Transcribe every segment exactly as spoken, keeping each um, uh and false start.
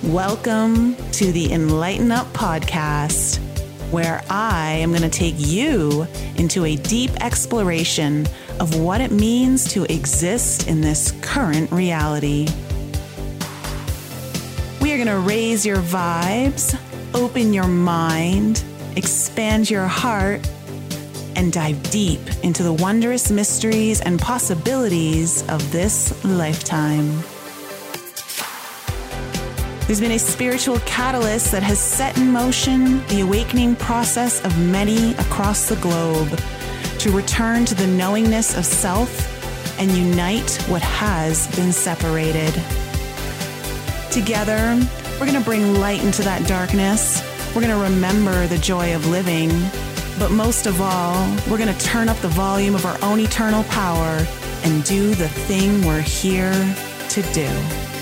Welcome to the Enlighten Up podcast, where I am going to take you into a deep exploration of what it means to exist in this current reality. We are going to raise your vibes, open your mind, expand your heart, and dive deep into the wondrous mysteries and possibilities of this lifetime. There's been a spiritual catalyst that has set in motion the awakening process of many across the globe to return to the knowingness of self and unite what has been separated. Together, we're going to bring light into that darkness. We're going to remember the joy of living. But most of all, we're going to turn up the volume of our own eternal power and do the thing we're here to do.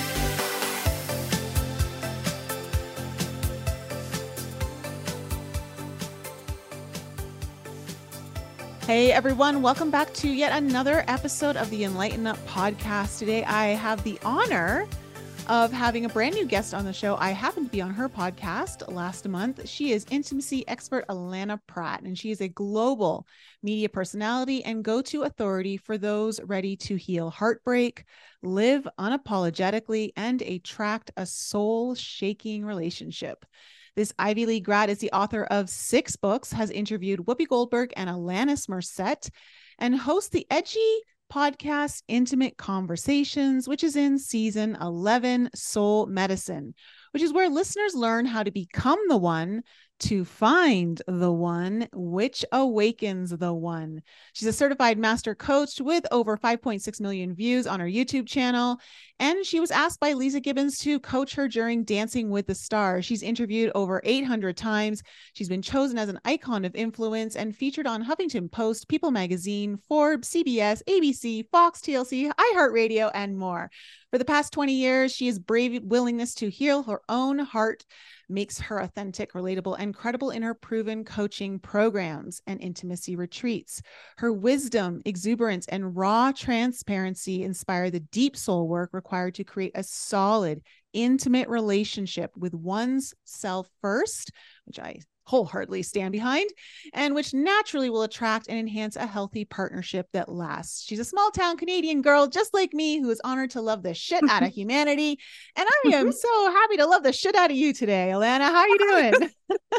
Hey everyone, welcome back to yet another episode of the Enlighten Up podcast. Today I have the honor of having a brand new guest on the show. I happened to be on her podcast last month. She is intimacy expert Alana Pratt, and she is a global media personality and go-to authority for those ready to heal heartbreak, live unapologetically, and attract a soul-shaking relationship. This Ivy League grad is the author of six books, has interviewed Whoopi Goldberg and Alanis Morissette, and hosts the edgy podcast Intimate Conversations, which is in season eleven, Soul Medicine, which is where listeners learn how to become the one to find the one, which awakens the one. She's a certified master coach with over five point six million views on her YouTube channel. And she was asked by Lisa Gibbons to coach her during Dancing with the Stars. She's interviewed over eight hundred times. She's been chosen as an icon of influence and featured on Huffington Post, People Magazine, Forbes, C B S, A B C, Fox, T L C, iHeartRadio, and more. For the past twenty years, she has brave willingness to heal her own heart, makes her authentic, relatable, and credible in her proven coaching programs and intimacy retreats. Her wisdom, exuberance, and raw transparency inspire the deep soul work required to create a solid, intimate relationship with one's self first, which I wholeheartedly stand behind, and which naturally will attract and enhance a healthy partnership that lasts. She's a small town Canadian girl, just like me, who is honored to love the shit out of humanity. And I am so happy to love the shit out of you today, Alana. How are you doing?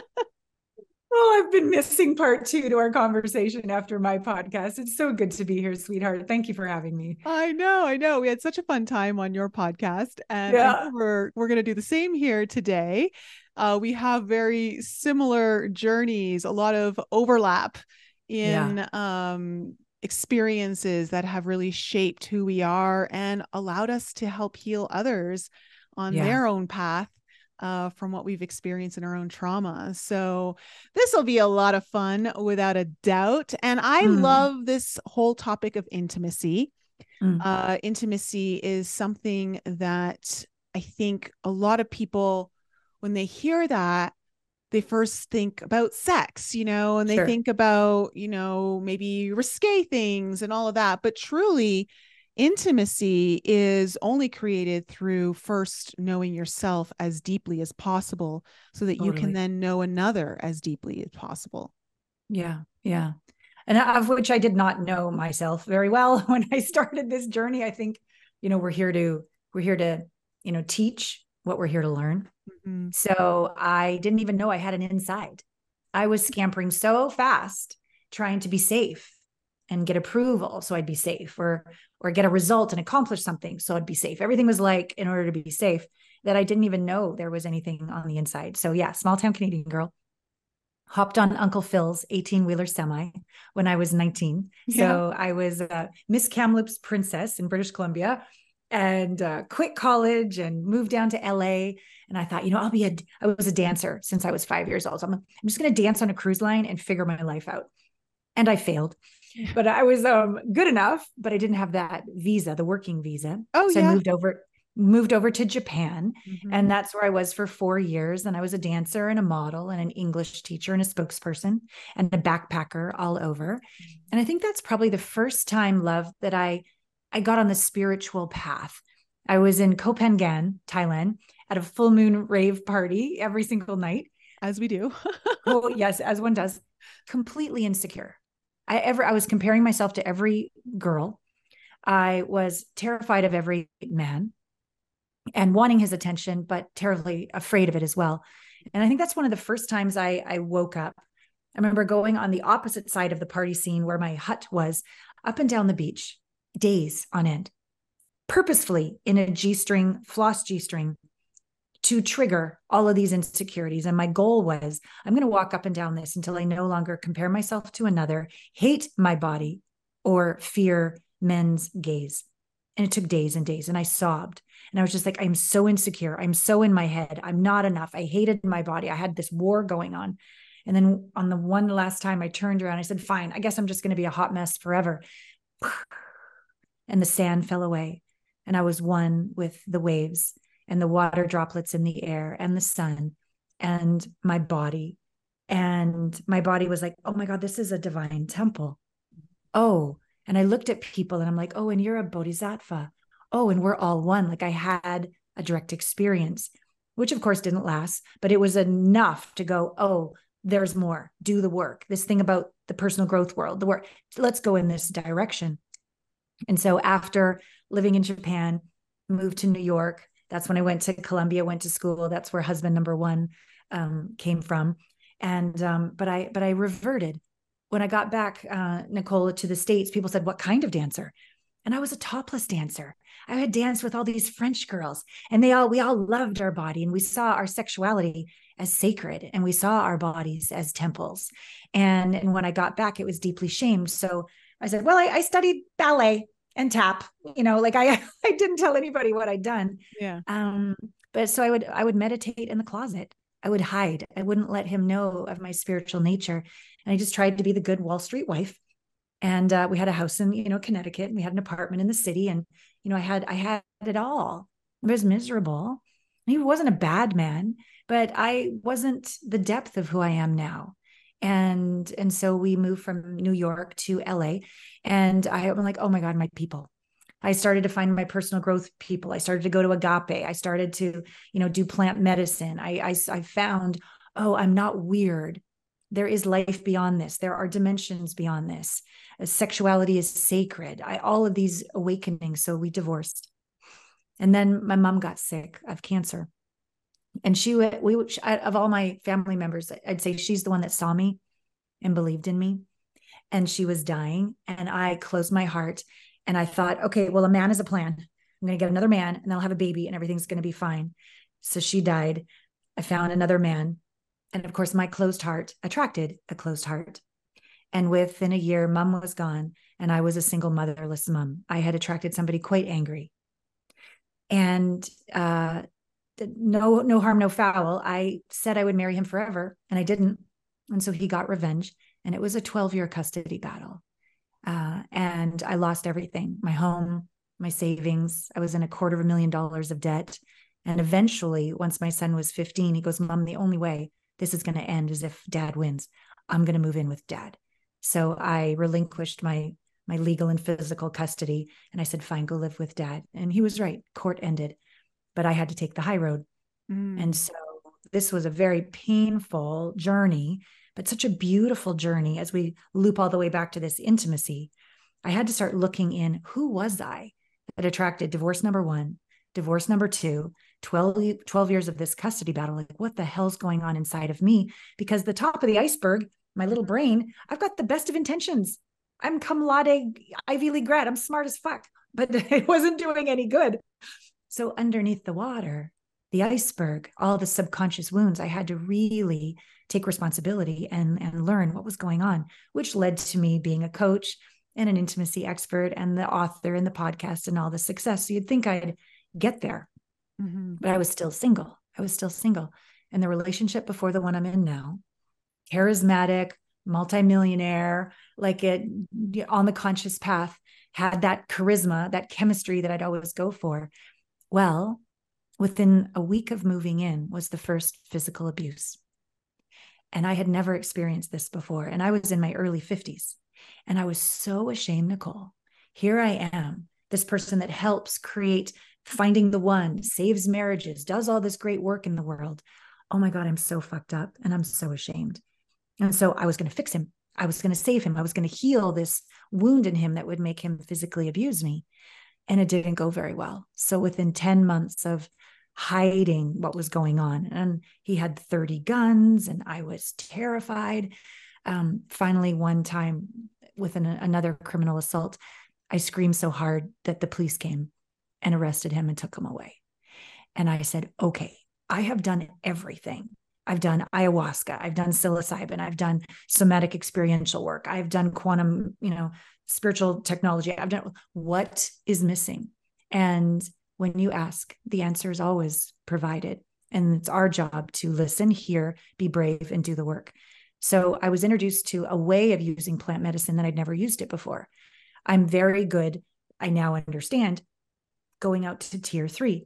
Oh, I've been missing part two to our conversation after my podcast. It's so good to be here, sweetheart. Thank you for having me. I know, I know. We had such a fun time on your podcast, and yeah. we're we're going to do the same here today. Uh, we have very similar journeys, a lot of overlap in yeah. um, experiences that have really shaped who we are and allowed us to help heal others on yeah. their own path uh, from what we've experienced in our own trauma. So this will be a lot of fun without a doubt. And I mm. love this whole topic of intimacy. Mm. Uh, intimacy is something that I think a lot of people, when they hear that, they first think about sex, you know, and they sure. think about, you know, maybe risque things and all of that. But truly, intimacy is only created through first knowing yourself as deeply as possible so that totally. You can then know another as deeply as possible. Yeah. Yeah. And of which I did not know myself very well when I started this journey. I think, you know, we're here to, we're here to, you know, teach what we're here to learn. Mm-hmm. So I didn't even know I had an inside. I was scampering so fast, trying to be safe and get approval so I'd be safe, or or get a result and accomplish something so I'd be safe. Everything was like, in order to be safe, that I didn't even know there was anything on the inside. So yeah, small town Canadian girl, hopped on Uncle Phil's eighteen-wheeler semi when I was nineteen. Yeah. So I was uh, Miss Kamloops princess in British Columbia, and uh, quit college and moved down to L A. And I thought, you know, I'll be a, I was a dancer since I was five years old. So I'm, I'm just going to dance on a cruise line and figure my life out. And I failed, but I was um, good enough, but I didn't have that visa, the working visa. Oh, so yeah. I moved over, moved over to Japan. Mm-hmm. And that's where I was for four years. And I was a dancer and a model and an English teacher and a spokesperson and a backpacker all over. Mm-hmm. And I think that's probably the first time, love, that I, I got on the spiritual path. I was in Koh Phangan, Thailand, at a full moon rave party every single night. As we do. Oh, yes, as one does. Completely insecure. I ever I was comparing myself to every girl. I was terrified of every man and wanting his attention, but terribly afraid of it as well. And I think that's one of the first times I, I woke up. I remember going on the opposite side of the party scene where my hut was, up and down the beach, days on end, purposefully in a G-string, floss G-string, to trigger all of these insecurities. And my goal was, I'm going to walk up and down this until I no longer compare myself to another, hate my body, or fear men's gaze. And it took days and days. And I sobbed. And I was just like, I'm so insecure. I'm so in my head. I'm not enough. I hated my body. I had this war going on. And then on the one last time I turned around, I said, fine, I guess I'm just going to be a hot mess forever. And the sand fell away. And I was one with the waves and the water droplets in the air and the sun and my body. And my body was like, oh my God, this is a divine temple. Oh, and I looked at people and I'm like, oh, and you're a bodhisattva. Oh, and we're all one. Like I had a direct experience, which of course didn't last, but it was enough to go, oh, there's more. Do the work. This thing about the personal growth world, the work, let's go in this direction. And so after living in Japan, moved to New York, that's when I went to Columbia, went to school. That's where husband number one um, came from. And, um, but I, but I reverted. When I got back, uh, Nicole, to the States, people said, what kind of dancer? And I was a topless dancer. I had danced with all these French girls and they all, we all loved our body and we saw our sexuality as sacred and we saw our bodies as temples. And, and when I got back, it was deeply shamed. So I said, well, I, I studied ballet and tap, you know, like I, I didn't tell anybody what I'd done. Yeah. Um, but so I would, I would meditate in the closet. I would hide. I wouldn't let him know of my spiritual nature. And I just tried to be the good Wall Street wife. And uh, we had a house in, you know, Connecticut, and we had an apartment in the city. And, you know, I had, I had it all. I was miserable. He wasn't a bad man, but I wasn't the depth of who I am now. And, and so we moved from New York to L A, and I was like, oh my God, my people. I started to find my personal growth people. I started to go to Agape. I started to, you know, do plant medicine. I, I, I found, oh, I'm not weird. There is life beyond this. There are dimensions beyond this. Sexuality is sacred. I, all of these awakenings. So we divorced. And then my mom got sick of cancer. And she, we, of all my family members, I'd say she's the one that saw me and believed in me. And she was dying. And I closed my heart and I thought, okay, well, a man is a plan. I'm going to get another man and I'll have a baby and everything's going to be fine. So she died. I found another man. And of course, my closed heart attracted a closed heart. And within a year, mom was gone and I was a single motherless mom. I had attracted somebody quite angry. And uh, no, no harm, no foul. I said I would marry him forever and I didn't. And so he got revenge. And it was a twelve year custody battle. Uh, and I lost everything, my home, my savings. I was in a quarter of a million dollars of debt. And eventually, once my son was fifteen, he goes, Mom, the only way this is going to end is if dad wins. I'm going to move in with dad. So I relinquished my, my legal and physical custody. And I said, fine, go live with dad. And he was right. Court ended, but I had to take the high road. Mm. And so this was a very painful journey, but such a beautiful journey as we loop all the way back to this intimacy. I had to start looking in, who was I that attracted divorce number one, divorce number two, twelve, twelve years of this custody battle? Like, what the hell's going on inside of me? Because the top of the iceberg, my little brain, I've got the best of intentions. I'm cum laude Ivy League grad. I'm smart as fuck, but it wasn't doing any good. So underneath the water, the iceberg, all the subconscious wounds, I had to really take responsibility and, and learn what was going on, which led to me being a coach and an intimacy expert and the author and the podcast and all the success. So you'd think I'd get there, mm-hmm. but I was still single. I was still single. And the relationship before the one I'm in now, charismatic, multimillionaire, like it on the conscious path, had that charisma, that chemistry that I'd always go for. Well, within a week of moving in was the first physical abuse. And I had never experienced this before. And I was in my early fifties. And I was so ashamed, Nicole. Here I am, this person that helps create finding the one, saves marriages, does all this great work in the world. Oh my God, I'm so fucked up and I'm so ashamed. And so I was going to fix him. I was going to save him. I was going to heal this wound in him that would make him physically abuse me. And it didn't go very well. So within ten months of hiding what was going on, and he had thirty guns and I was terrified. Um, finally, one time with an, another criminal assault, I screamed so hard that the police came and arrested him and took him away. And I said, okay, I have done everything. I've done ayahuasca. I've done psilocybin. I've done somatic experiential work. I've done quantum, you know, spiritual technology. I've done, what is missing? And when you ask, the answer is always provided. And it's our job to listen, hear, be brave, and do the work. So I was introduced to a way of using plant medicine that I'd never used it before. I'm very good, I now understand, going out to tier three,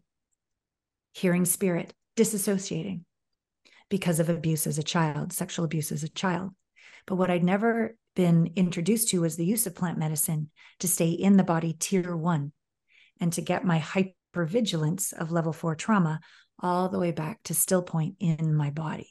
hearing spirit, disassociating because of abuse as a child, sexual abuse as a child. But what I'd never been introduced to was the use of plant medicine to stay in the body tier one and to get my hypervigilance of level four trauma all the way back to still point in my body.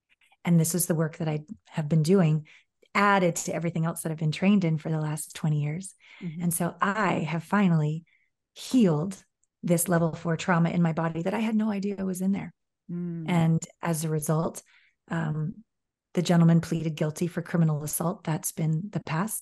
And this is the work that I have been doing, added to everything else that I've been trained in for the last twenty years. Mm-hmm. And so I have finally healed this level four trauma in my body that I had no idea was in there. Mm. And as a result, um, the gentleman pleaded guilty for criminal assault. That's been the past.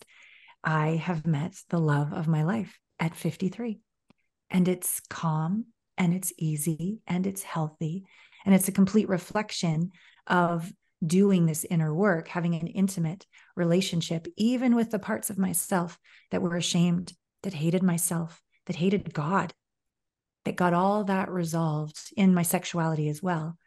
I have met the love of my life at fifty-three. And it's calm and it's easy and it's healthy. And it's a complete reflection of doing this inner work, having an intimate relationship, even with the parts of myself that were ashamed, that hated myself, that hated God, that got all that resolved in my sexuality as well.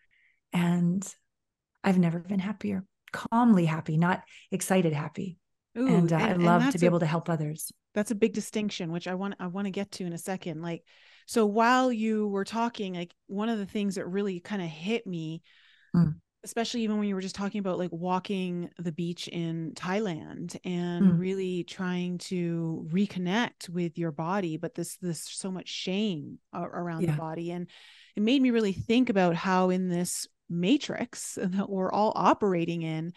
And I've never been happier, calmly happy, not excited happy. Ooh, and, uh, and I love to be a, able to help others. That's a big distinction, which I want, I want to get to in a second. Like, so while you were talking, like one of the things that really kind of hit me, mm. especially even when you were just talking about like walking the beach in Thailand and mm. really trying to reconnect with your body, but this, this so much shame around yeah. the body. And it made me really think about how in this matrix that we're all operating in,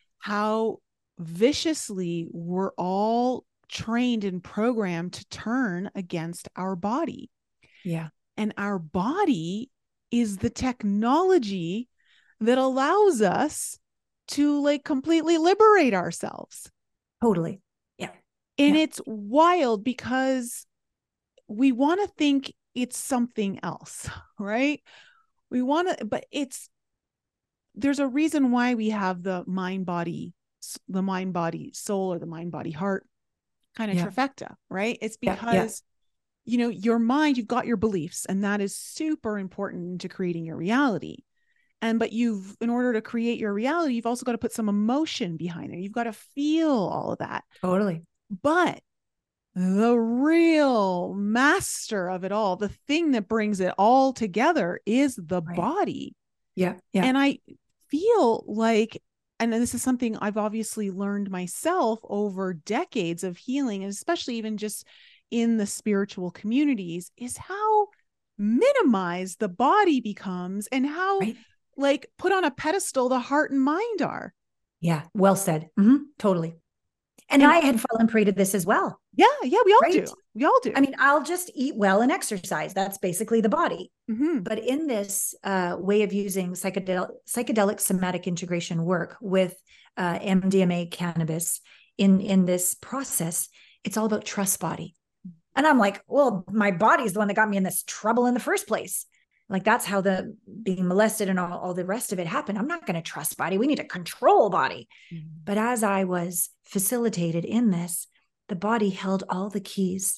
how viciously we're all trained and programmed to turn against our body. Yeah. And our body is the technology that allows us to like completely liberate ourselves. Totally. Yeah. And yeah. it's wild because we want to think it's something else, right? We want to, but it's, there's a reason why we have the mind body, the mind body soul, or the mind body heart kind of yeah. trifecta, right? It's because yeah. Yeah. you know, your mind, you've got your beliefs, and that is super important to creating your reality. And, but you've, in order to create your reality, you've also got to put some emotion behind it. You've got to feel all of that. Totally. But the real master of it all, the thing that brings it all together, is the right. body. Yeah. Yeah. And I feel like, and this is something I've obviously learned myself over decades of healing, and especially even just in the spiritual communities, is how minimized the body becomes and how right. like put on a pedestal the heart and mind are. Yeah. Well said. Mm-hmm. Totally. And, and I had fallen prey to this as well. Yeah. Yeah. We all right? do. We all do. I mean, I'll just eat well and exercise. That's basically the body. Mm-hmm. But in this uh, way of using psychedelic, psychedelic somatic integration work with uh, M D M A cannabis in, in this process, it's all about trust body. And I'm like, well, my body is the one that got me in this trouble in the first place. Like, that's how the being molested and all, all the rest of it happened. I'm not going to trust body. We need to control body. Mm-hmm. But as I was facilitated in this, the body held all the keys,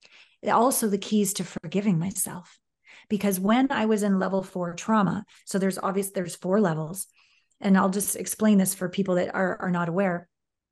also the keys to forgiving myself. Because when I was in level four trauma, so there's obvious, there's four levels. And I'll just explain this for people that are, are not aware.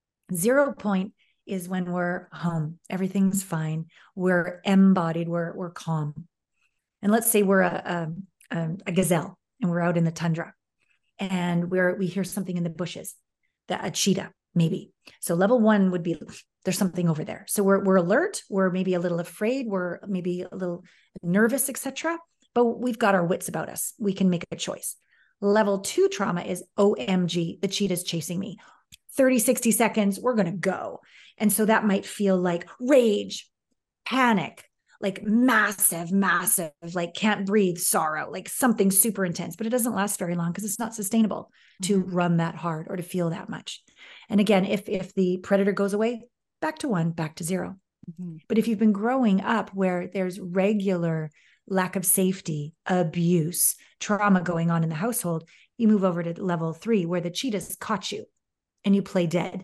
Zero point is when we're home. Everything's fine. We're embodied. We're, we're calm. And let's say we're a, a, a gazelle and we're out in the tundra and we're, we hear something in the bushes, that a cheetah, maybe. So level one would be, there's something over there. So we're, we're alert. We're maybe a little afraid. We're maybe a little nervous, et cetera. But we've got our wits about us. We can make a choice. Level two trauma is O M G, the cheetah's chasing me. thirty, sixty seconds, we're going to go. And so that might feel like rage, panic, like massive, massive, like can't breathe sorrow, like something super intense, but it doesn't last very long because it's not sustainable to Mm-hmm. run that hard or to feel that much. And again, if, if the predator goes away, back to one, back to zero. Mm-hmm. But if you've been growing up where there's regular lack of safety, abuse, trauma going on in the household, you move over to level three where the cheetah's caught you and you play dead.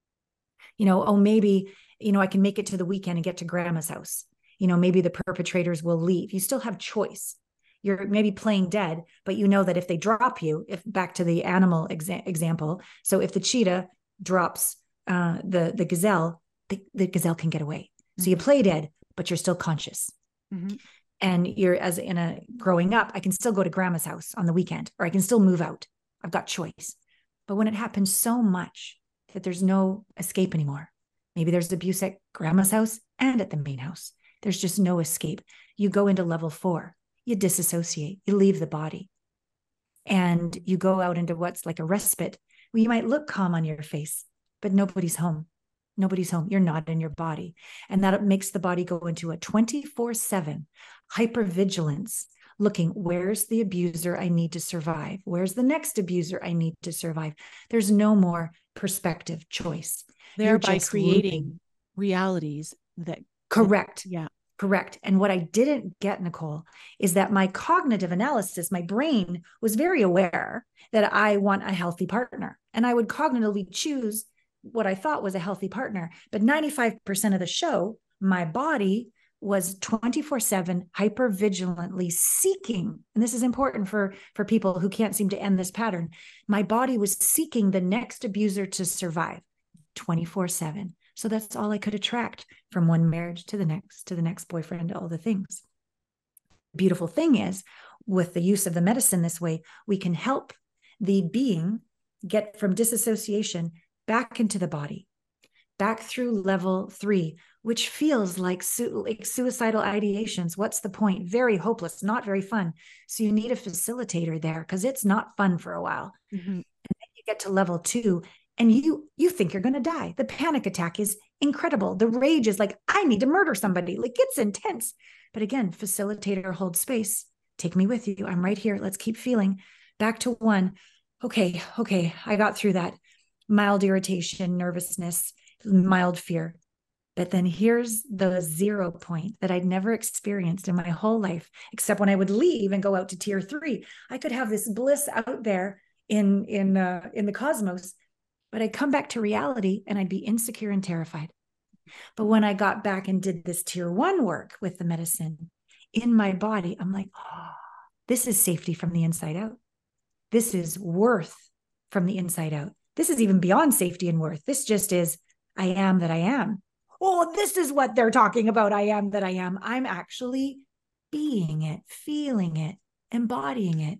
You know, oh, maybe, you know, I can make it to the weekend and get to grandma's house. You know, maybe the perpetrators will leave. You still have choice. You're maybe playing dead, but you know that if they drop you, if back to the animal exa- example, so if the cheetah drops uh, the, the gazelle, the, the gazelle can get away. So you play dead, but you're still conscious. Mm-hmm. And you're, as in a growing up, I can still go to grandma's house on the weekend, or I can still move out. I've got choice. But when it happens so much that there's no escape anymore, maybe there's abuse at grandma's house and at the main house, there's just no escape. You go into level four, you disassociate, you leave the body, and you go out into what's like a respite. Well, you might look calm on your face, but nobody's home. Nobody's home. You're not in your body. And that makes the body go into a twenty-four seven hypervigilance, looking, where's the abuser I need to survive? Where's the next abuser I need to survive? There's no more perspective choice. Thereby creating looping. realities that. Correct. That, yeah. Correct. And what I didn't get, Nicole, is that my cognitive analysis, my brain was very aware that I want a healthy partner. And I would cognitively choose what I thought was a healthy partner. But ninety-five percent of the show, my body was twenty-four seven hypervigilantly seeking. And this is important for, for people who can't seem to end this pattern. My body was seeking the next abuser to survive twenty-four seven. So that's all I could attract from one marriage to the next, to the next boyfriend, all the things. The beautiful thing is, with the use of the medicine this way, we can help the being get from disassociation back into the body, back through level three, which feels like, su- like suicidal ideations. What's the point? Very hopeless, not very fun. So you need a facilitator there because it's not fun for a while. Mm-hmm. And then you get to level two and you, you think you're going to die. The panic attack is incredible. The rage is like, I need to murder somebody. Like, it's intense. But again, facilitator holds space. Take me with you. I'm right here. Let's keep feeling. Back to one. Okay. Okay. I got through that. Mild irritation, nervousness, mild fear. But then here's the zero point that I'd never experienced in my whole life, except when I would leave and go out to tier three. I could have this bliss out there in, in, uh, in the cosmos, but I'd come back to reality and I'd be insecure and terrified. But when I got back and did this tier one work with the medicine in my body, I'm like, oh, this is safety from the inside out. This is worth from the inside out. This is even beyond safety and worth. This just is, I am that I am. Oh, this is what they're talking about. I am that I am. I'm actually being it, feeling it, embodying it.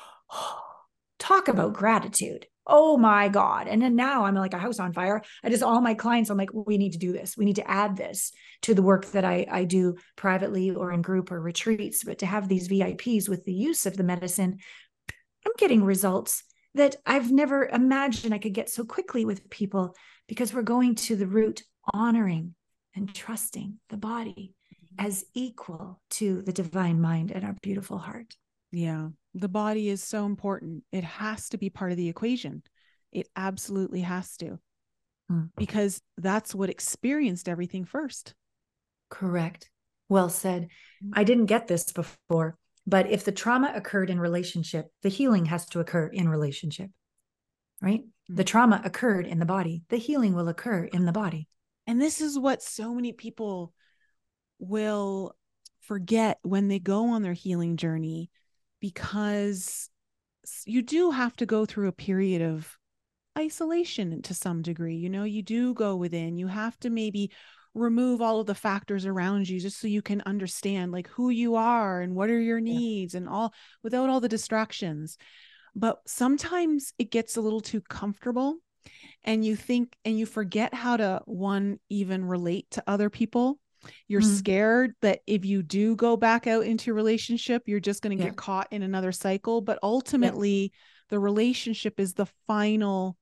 Talk about gratitude. Oh my God. And then now I'm like a house on fire. I just, all my clients, I'm like, we need to do this. We need to add this to the work that I, I do privately or in group or retreats. But to have these V I Ps with the use of the medicine, I'm getting results that I've never imagined I could get so quickly with people, because we're going to the root, honoring and trusting the body as equal to the divine mind and our beautiful heart. Yeah. The body is so important. It has to be part of the equation. It absolutely has to, hmm. because that's what experienced everything first. Correct. Well said. I didn't get this before, but if the trauma occurred in relationship, the healing has to occur in relationship, right? Hmm. The trauma occurred in the body. The healing will occur in the body. And this is what so many people will forget when they go on their healing journey, because you do have to go through a period of isolation to some degree. You know, you do go within, you have to maybe remove all of the factors around you just so you can understand like who you are and what are your needs, yeah. and all, without all the distractions. But sometimes it gets a little too comfortable. and you think, and you forget how to, one, even relate to other people. You're mm. scared that if you do go back out into a relationship, you're just going to yeah. get caught in another cycle. But ultimately, yeah. the relationship is the final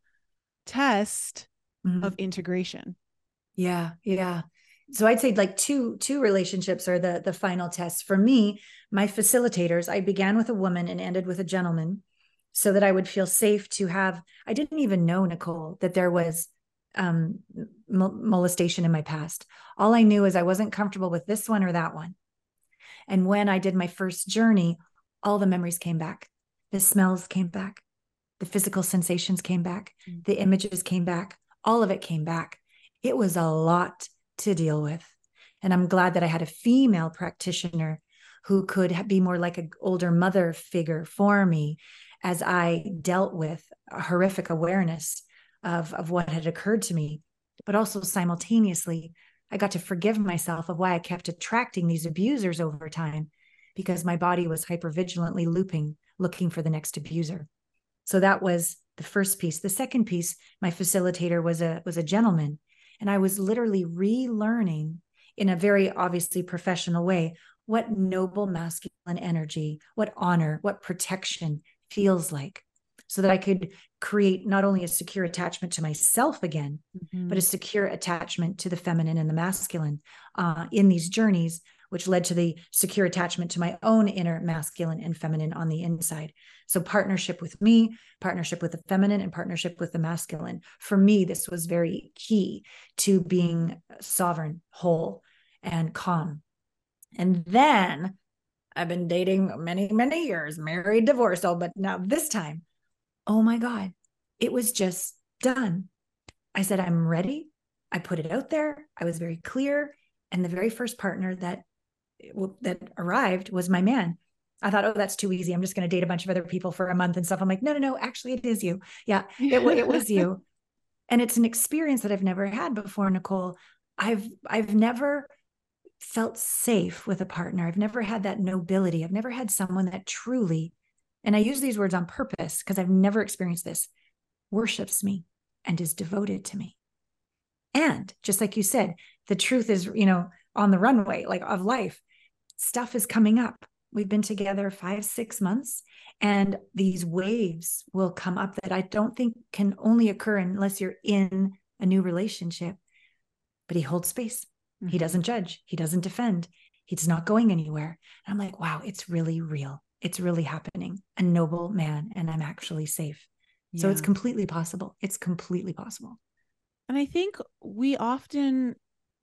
test mm. of integration. Yeah. Yeah. So I'd say like two, two relationships are the, the final tests. For me, my facilitators, I began with a woman and ended with a gentleman so that I would feel safe to have, I didn't even know, Nicole, that there was um, molestation in my past. All I knew is I wasn't comfortable with this one or that one. And when I did my first journey, all the memories came back. The smells came back. The physical sensations came back. Mm-hmm. The images came back. All of it came back. It was a lot to deal with. And I'm glad that I had a female practitioner who could be more like an older mother figure for me as I dealt with a horrific awareness of, of what had occurred to me. But also simultaneously, I got to forgive myself of why I kept attracting these abusers over time, because my body was hypervigilantly looping, looking for the next abuser. So that was the first piece. The second piece, my facilitator was a, was a gentleman. And I was literally relearning in a very obviously professional way what noble masculine energy, what honor, what protection feels like, so that I could create not only a secure attachment to myself again, mm-hmm. but a secure attachment to the feminine and the masculine uh, in these journeys, which led to the secure attachment to my own inner masculine and feminine on the inside. So partnership with me, partnership with the feminine, and partnership with the masculine. For me, this was very key to being sovereign, whole, and calm. And then I've been dating many, many years, married, divorced, all, but now this time, oh my God, it was just done. I said, I'm ready. I put it out there. I was very clear. And the very first partner that that arrived was my man. I thought, oh, that's too easy. I'm just going to date a bunch of other people for a month and stuff. I'm like, no, no, no, actually it is you. Yeah, it, it was you. And it's an experience that I've never had before, Nicole. I've, I've never felt safe with a partner. I've never had that nobility. I've never had someone that truly, and I use these words on purpose because I've never experienced this, worships me and is devoted to me. And just like you said, the truth is, you know, on the runway, like of life, stuff is coming up. We've been together five, six months, and these waves will come up that I don't think can only occur unless you're in a new relationship. But he holds space. Mm-hmm. He doesn't judge. He doesn't defend. He's not going anywhere. And I'm like, wow, it's really real. It's really happening. A noble man, and I'm actually safe. Yeah. So it's completely possible. It's completely possible. And I think we often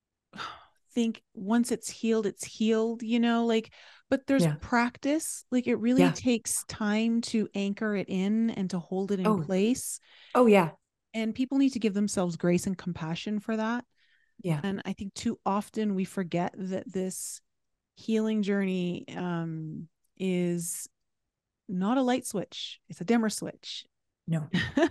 think once it's healed, it's healed, you know, like, but there's yeah. practice. Like it really yeah. takes time to anchor it in and to hold it in oh. place. Oh yeah. And people need to give themselves grace and compassion for that. Yeah. And I think too often we forget that this healing journey um, is not a light switch. It's a dimmer switch. No,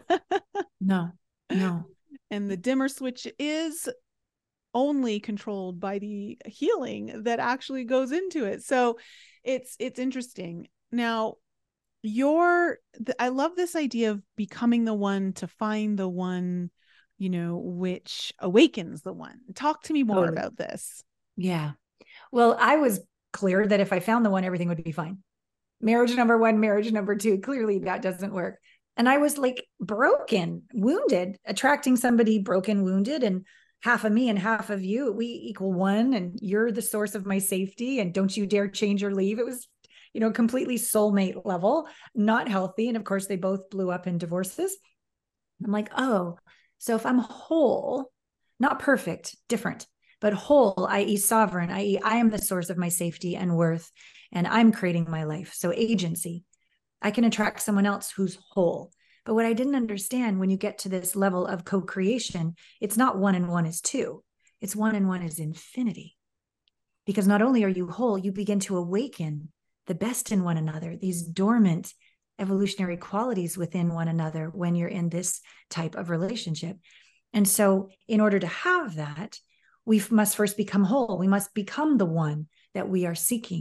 no, no. And the dimmer switch is only controlled by the healing that actually goes into it. So it's, it's interesting. Now, your, I love this idea of becoming the one to find the one, you know, which awakens the one. Talk to me more totally. about this. Yeah. Well, I was clear that if I found the one, everything would be fine. Marriage number one, marriage number two, clearly that doesn't work. And I was like broken, wounded, attracting somebody broken, wounded, and half of me and half of you, we equal one, and you're the source of my safety, and don't you dare change or leave. It was, you know, completely soulmate level, not healthy. And of course they both blew up in divorces. I'm like, oh, so if I'm whole, not perfect, different, but whole, that is sovereign, that is I am the source of my safety and worth, and I'm creating my life. So agency, I can attract someone else who's whole. But what I didn't understand, when you get to this level of co-creation, it's not one and one is two. It's one and one is infinity. Because not only are you whole, you begin to awaken the best in one another, these dormant evolutionary qualities within one another when you're in this type of relationship. And so in order to have that, we must first become whole. We must become the one that we are seeking.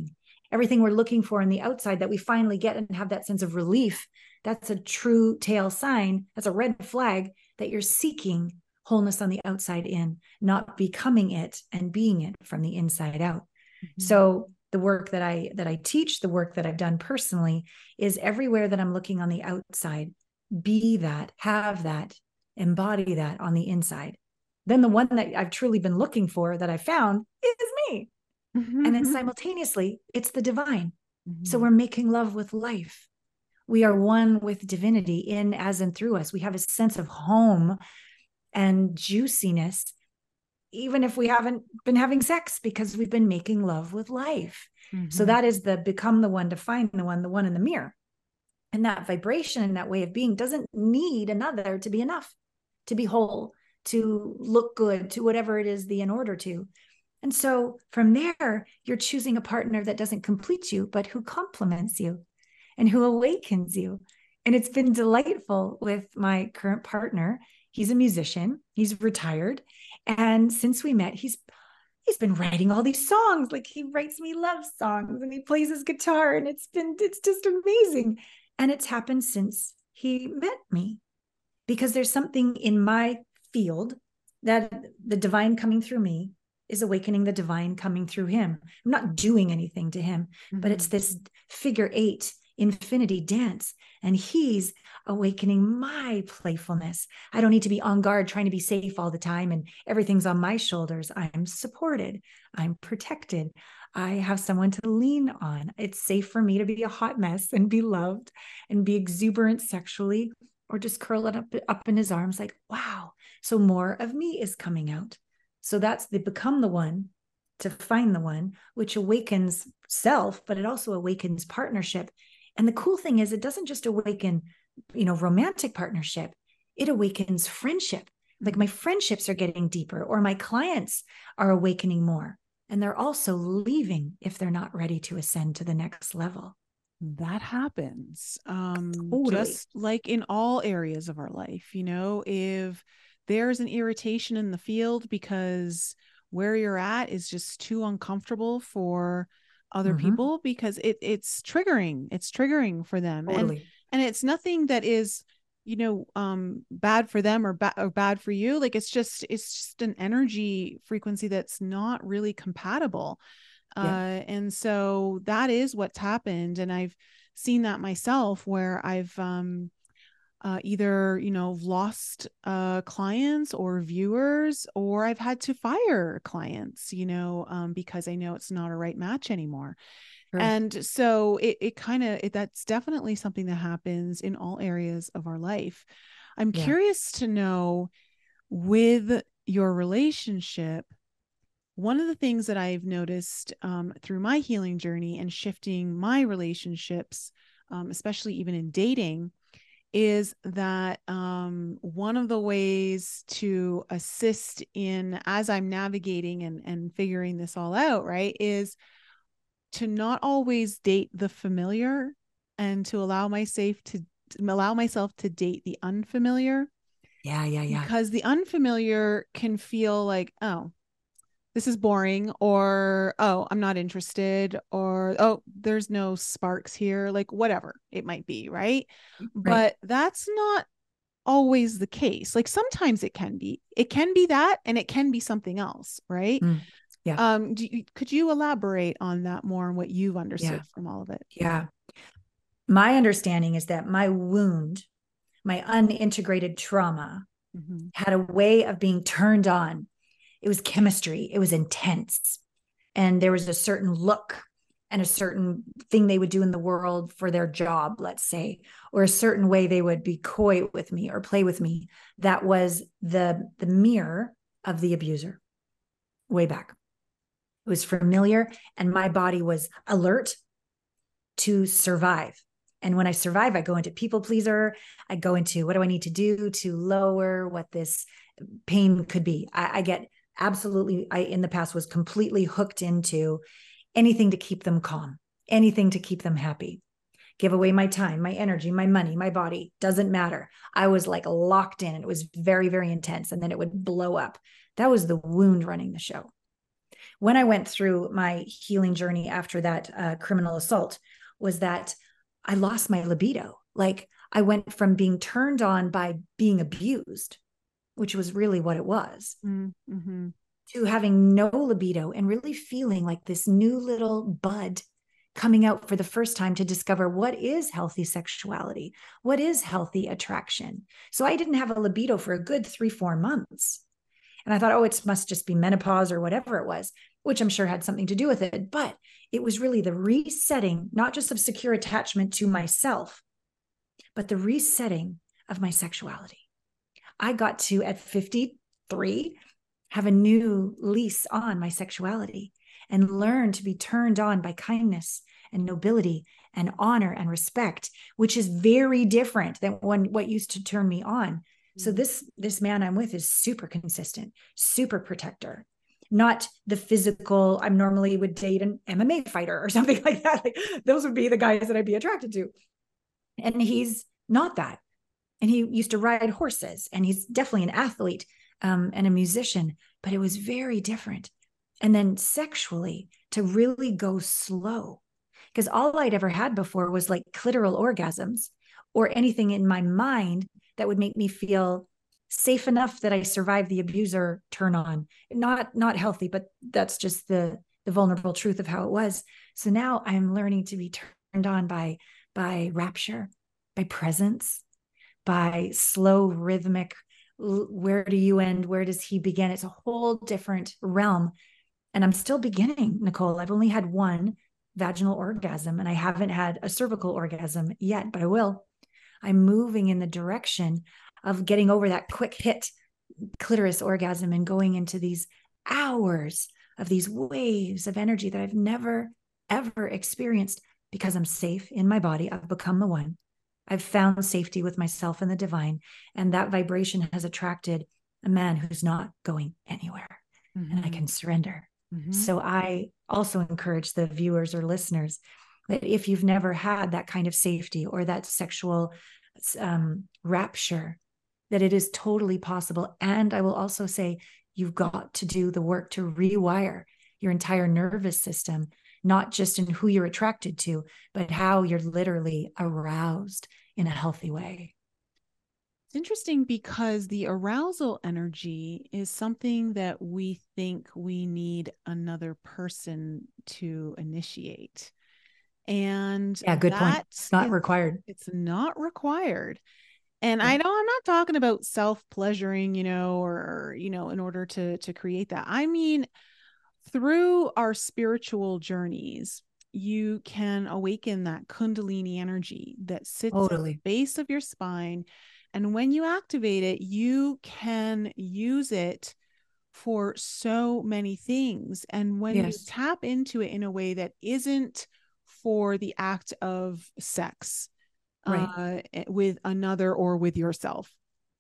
everything we're looking for in the outside that we finally get and have that sense of relief, that's a true tail sign. That's a red flag that you're seeking wholeness on the outside in, not becoming it and being it from the inside out. Mm-hmm. So the work that I that I teach, the work that I've done personally, is everywhere that I'm looking on the outside, be that, have that, embody that on the inside. Then the one that I've truly been looking for that I found is me. Mm-hmm. And then simultaneously, it's the divine. Mm-hmm. So we're making love with life. We are one with divinity in, as, and through us. We have a sense of home and juiciness, even if we haven't been having sex, because we've been making love with life. Mm-hmm. So that is the become the one, to find the one, the one in the mirror. And that vibration and that way of being doesn't need another to be enough, to be whole, to look good, to whatever it is the in order to. And so from there, you're choosing a partner that doesn't complete you, but who complements you and who awakens you. And it's been delightful with my current partner. He's a musician. He's retired. And since we met, he's he's been writing all these songs. Like, he writes me love songs and he plays his guitar, and it's been, it's just amazing. And it's happened since he met me, because there's something in my field that the divine coming through me is awakening the divine coming through him. I'm not doing anything to him, mm-hmm. but it's this figure eight infinity dance, and he's awakening my playfulness. I don't need to be on guard trying to be safe all the time and everything's on my shoulders. I'm supported. I'm protected. I have someone to lean on. It's safe for me to be a hot mess and be loved and be exuberant sexually, or just curl it up, up in his arms like, wow. So more of me is coming out. So that's the become the one, to find the one, which awakens self, but it also awakens partnership. And the cool thing is, it doesn't just awaken, you know, romantic partnership. It awakens friendship. Like, my friendships are getting deeper, or my clients are awakening more. And they're also leaving if they're not ready to ascend to the next level. That happens. Um, totally. Just like in all areas of our life, you know, if there's an irritation in the field because where you're at is just too uncomfortable for other mm-hmm. people, because it it's triggering, it's triggering for them. Totally. And, and it's nothing that is, you know, um, bad for them or, ba- or bad for you. Like, it's just, it's just an energy frequency that's not really compatible. Yeah. Uh, and so that is what's happened. And I've seen that myself, where I've, um, uh, either, you know, lost, uh, clients or viewers, or I've had to fire clients, you know, um, because I know it's not a right match anymore. Sure. And so it, it kind of, it, that's definitely something that happens in all areas of our life. I'm yeah. curious to know, with your relationship, one of the things that I've noticed um, through my healing journey and shifting my relationships, um, especially even in dating, is that um, one of the ways to assist in, as I'm navigating and, and figuring this all out, right, is to not always date the familiar, and to allow myself to, to allow myself to date the unfamiliar. Yeah, yeah, yeah. Because the unfamiliar can feel like, oh, this is boring, or, oh, I'm not interested, or, oh, there's no sparks here, like whatever it might be. Right. right. But that's not always the case. Like, sometimes it can be, it can be that, and it can be something else. Right. Mm, yeah. Um, do you, could you elaborate on that more, and what you've understood yeah. from all of it? Yeah. My understanding is that my wound, my unintegrated trauma mm-hmm. had a way of being turned on. It was chemistry. It was intense. And there was a certain look and a certain thing they would do in the world for their job, let's say, or a certain way they would be coy with me or play with me. That was the, the mirror of the abuser way back. It was familiar, and my body was alert to survive. And when I survive, I go into people pleaser. I go into, what do I need to do to lower what this pain could be? I, I get absolutely, I, in the past, was completely hooked into anything to keep them calm, anything to keep them happy. Give away my time, my energy, my money, my body, doesn't matter. I was like locked in. It was very, very intense. And then it would blow up. That was the wound running the show. when I went through my healing journey after that uh, criminal assault was that I lost my libido. Like I went from being turned on by being abused, which was really what it was, mm-hmm. to having no libido and really feeling like this new little bud coming out for the first time to discover what is healthy sexuality, what is healthy attraction. So I didn't have a libido for a good three, four months. And I thought, oh, it must just be menopause or whatever it was, which I'm sure had something to do with it. But it was really the resetting, not just of secure attachment to myself, but the resetting of my sexuality. I got to, at fifty-three, have a new lease on my sexuality and learn to be turned on by kindness and nobility and honor and respect, which is very different than when, what used to turn me on. Mm-hmm. So this, this man I'm with is super consistent, super protector, not the physical. I normally would date an M M A fighter or something like that. Like those would be the guys that I'd be attracted to. And he's not that. And he used to ride horses, and he's definitely an athlete um, and a musician, but it was very different. And then sexually, to really go slow, because all I'd ever had before was like clitoral orgasms or anything in my mind that would make me feel safe enough that I survived the abuser turn on. Not, not healthy, but that's just the, the vulnerable truth of how it was. So now I'm learning to be turned on by, by rapture, by presence, by slow rhythmic, where do you end? Where does he begin? It's a whole different realm. And I'm still beginning, Nicole. I've only had one vaginal orgasm and I haven't had a cervical orgasm yet, but I will. I'm moving in the direction of getting over that quick hit clitoris orgasm and going into these hours of these waves of energy that I've never, ever experienced because I'm safe in my body. I've become the one. I've found safety with myself and the divine. And that vibration has attracted a man who's not going anywhere. Mm-hmm. And I can surrender. Mm-hmm. So I also encourage the viewers or listeners that if you've never had that kind of safety or that sexual um, rapture, that it is totally possible. And I will also say, you've got to do the work to rewire your entire nervous system, not just in who you're attracted to, but how you're literally aroused in a healthy way. It's interesting because the arousal energy is something that we think we need another person to initiate. And yeah, good point. It's not is, required. It's not required. And yeah. I know I'm not talking about self-pleasuring, you know, or, you know, in order to, to create that. I mean, through our spiritual journeys, you can awaken that Kundalini energy that sits totally. At the base of your spine. And when you activate it, you can use it for so many things. And when yes. you tap into it in a way that isn't for the act of sex, right. uh, with another or with yourself,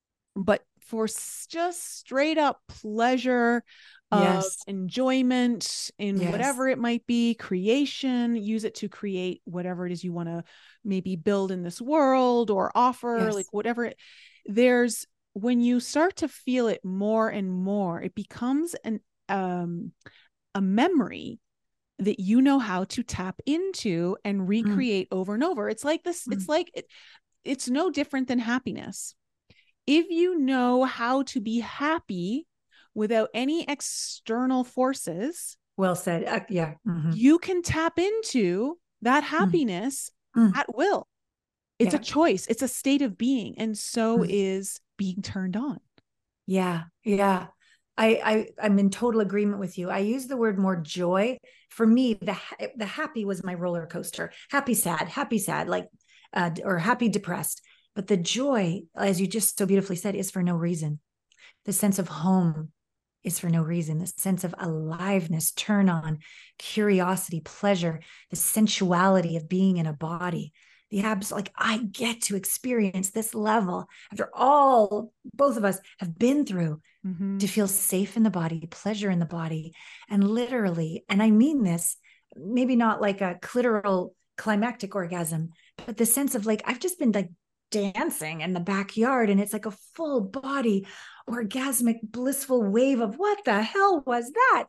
but for just straight up pleasure, of yes. enjoyment in yes. whatever it might be, creation, use it to create whatever it is you want to maybe build in this world or offer, yes. like whatever it, there's, when you start to feel it more and more, it becomes an, um, a memory that you know how to tap into and recreate mm. over and over. It's like this, mm. it's like, it, it's no different than happiness. If you know how to be happy without any external forces, well said. Uh, yeah. Mm-hmm. You can tap into that happiness mm. at will. It's yeah. a choice. It's a state of being. And so mm. is being turned on. Yeah. Yeah. I, I, I'm in total agreement with you. I use the word more joy. For me, the, the happy was my roller coaster. Happy, sad, happy, sad, like, uh, or happy, depressed. But the joy, as you just so beautifully said, is for no reason. The sense of home is for no reason. The sense of aliveness, turn on, curiosity, pleasure, the sensuality of being in a body, the abs, like I get to experience this level after all both of us have been through, mm-hmm. to feel safe in the body, pleasure in the body. And literally, and I mean this, maybe not like a clitoral climactic orgasm, but the sense of like, I've just been like dancing in the backyard and it's like a full body orgasmic blissful wave of what the hell was that?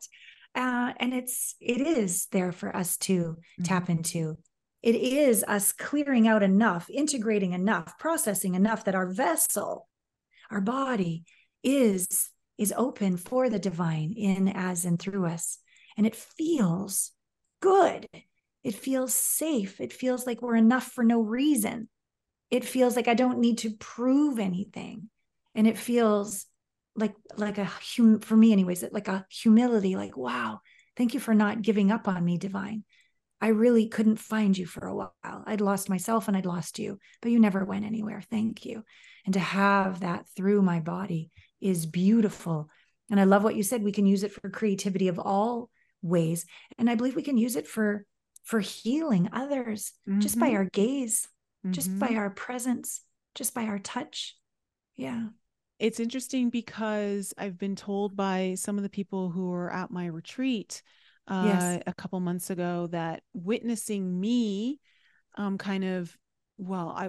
Uh, and it's, it is there for us to Mm-hmm. tap into. It is us clearing out enough, integrating enough, processing enough that our vessel, our body is, is open for the divine in, as, and through us. And it feels good. It feels safe. It feels like we're enough for no reason. It feels like I don't need to prove anything. And it feels like, like a, hum, for me anyways, like a humility, like, wow, thank you for not giving up on me, divine. I really couldn't find you for a while. I'd lost myself and I'd lost you, but you never went anywhere. Thank you. And to have that through my body is beautiful. And I love what you said. We can use it for creativity of all ways. And I believe we can use it for, for healing others, mm-hmm. just by our gaze, mm-hmm. just by our presence, just by our touch. Yeah. It's interesting because I've been told by some of the people who were at my retreat uh, yes. a couple months ago that witnessing me um, kind of, well, I,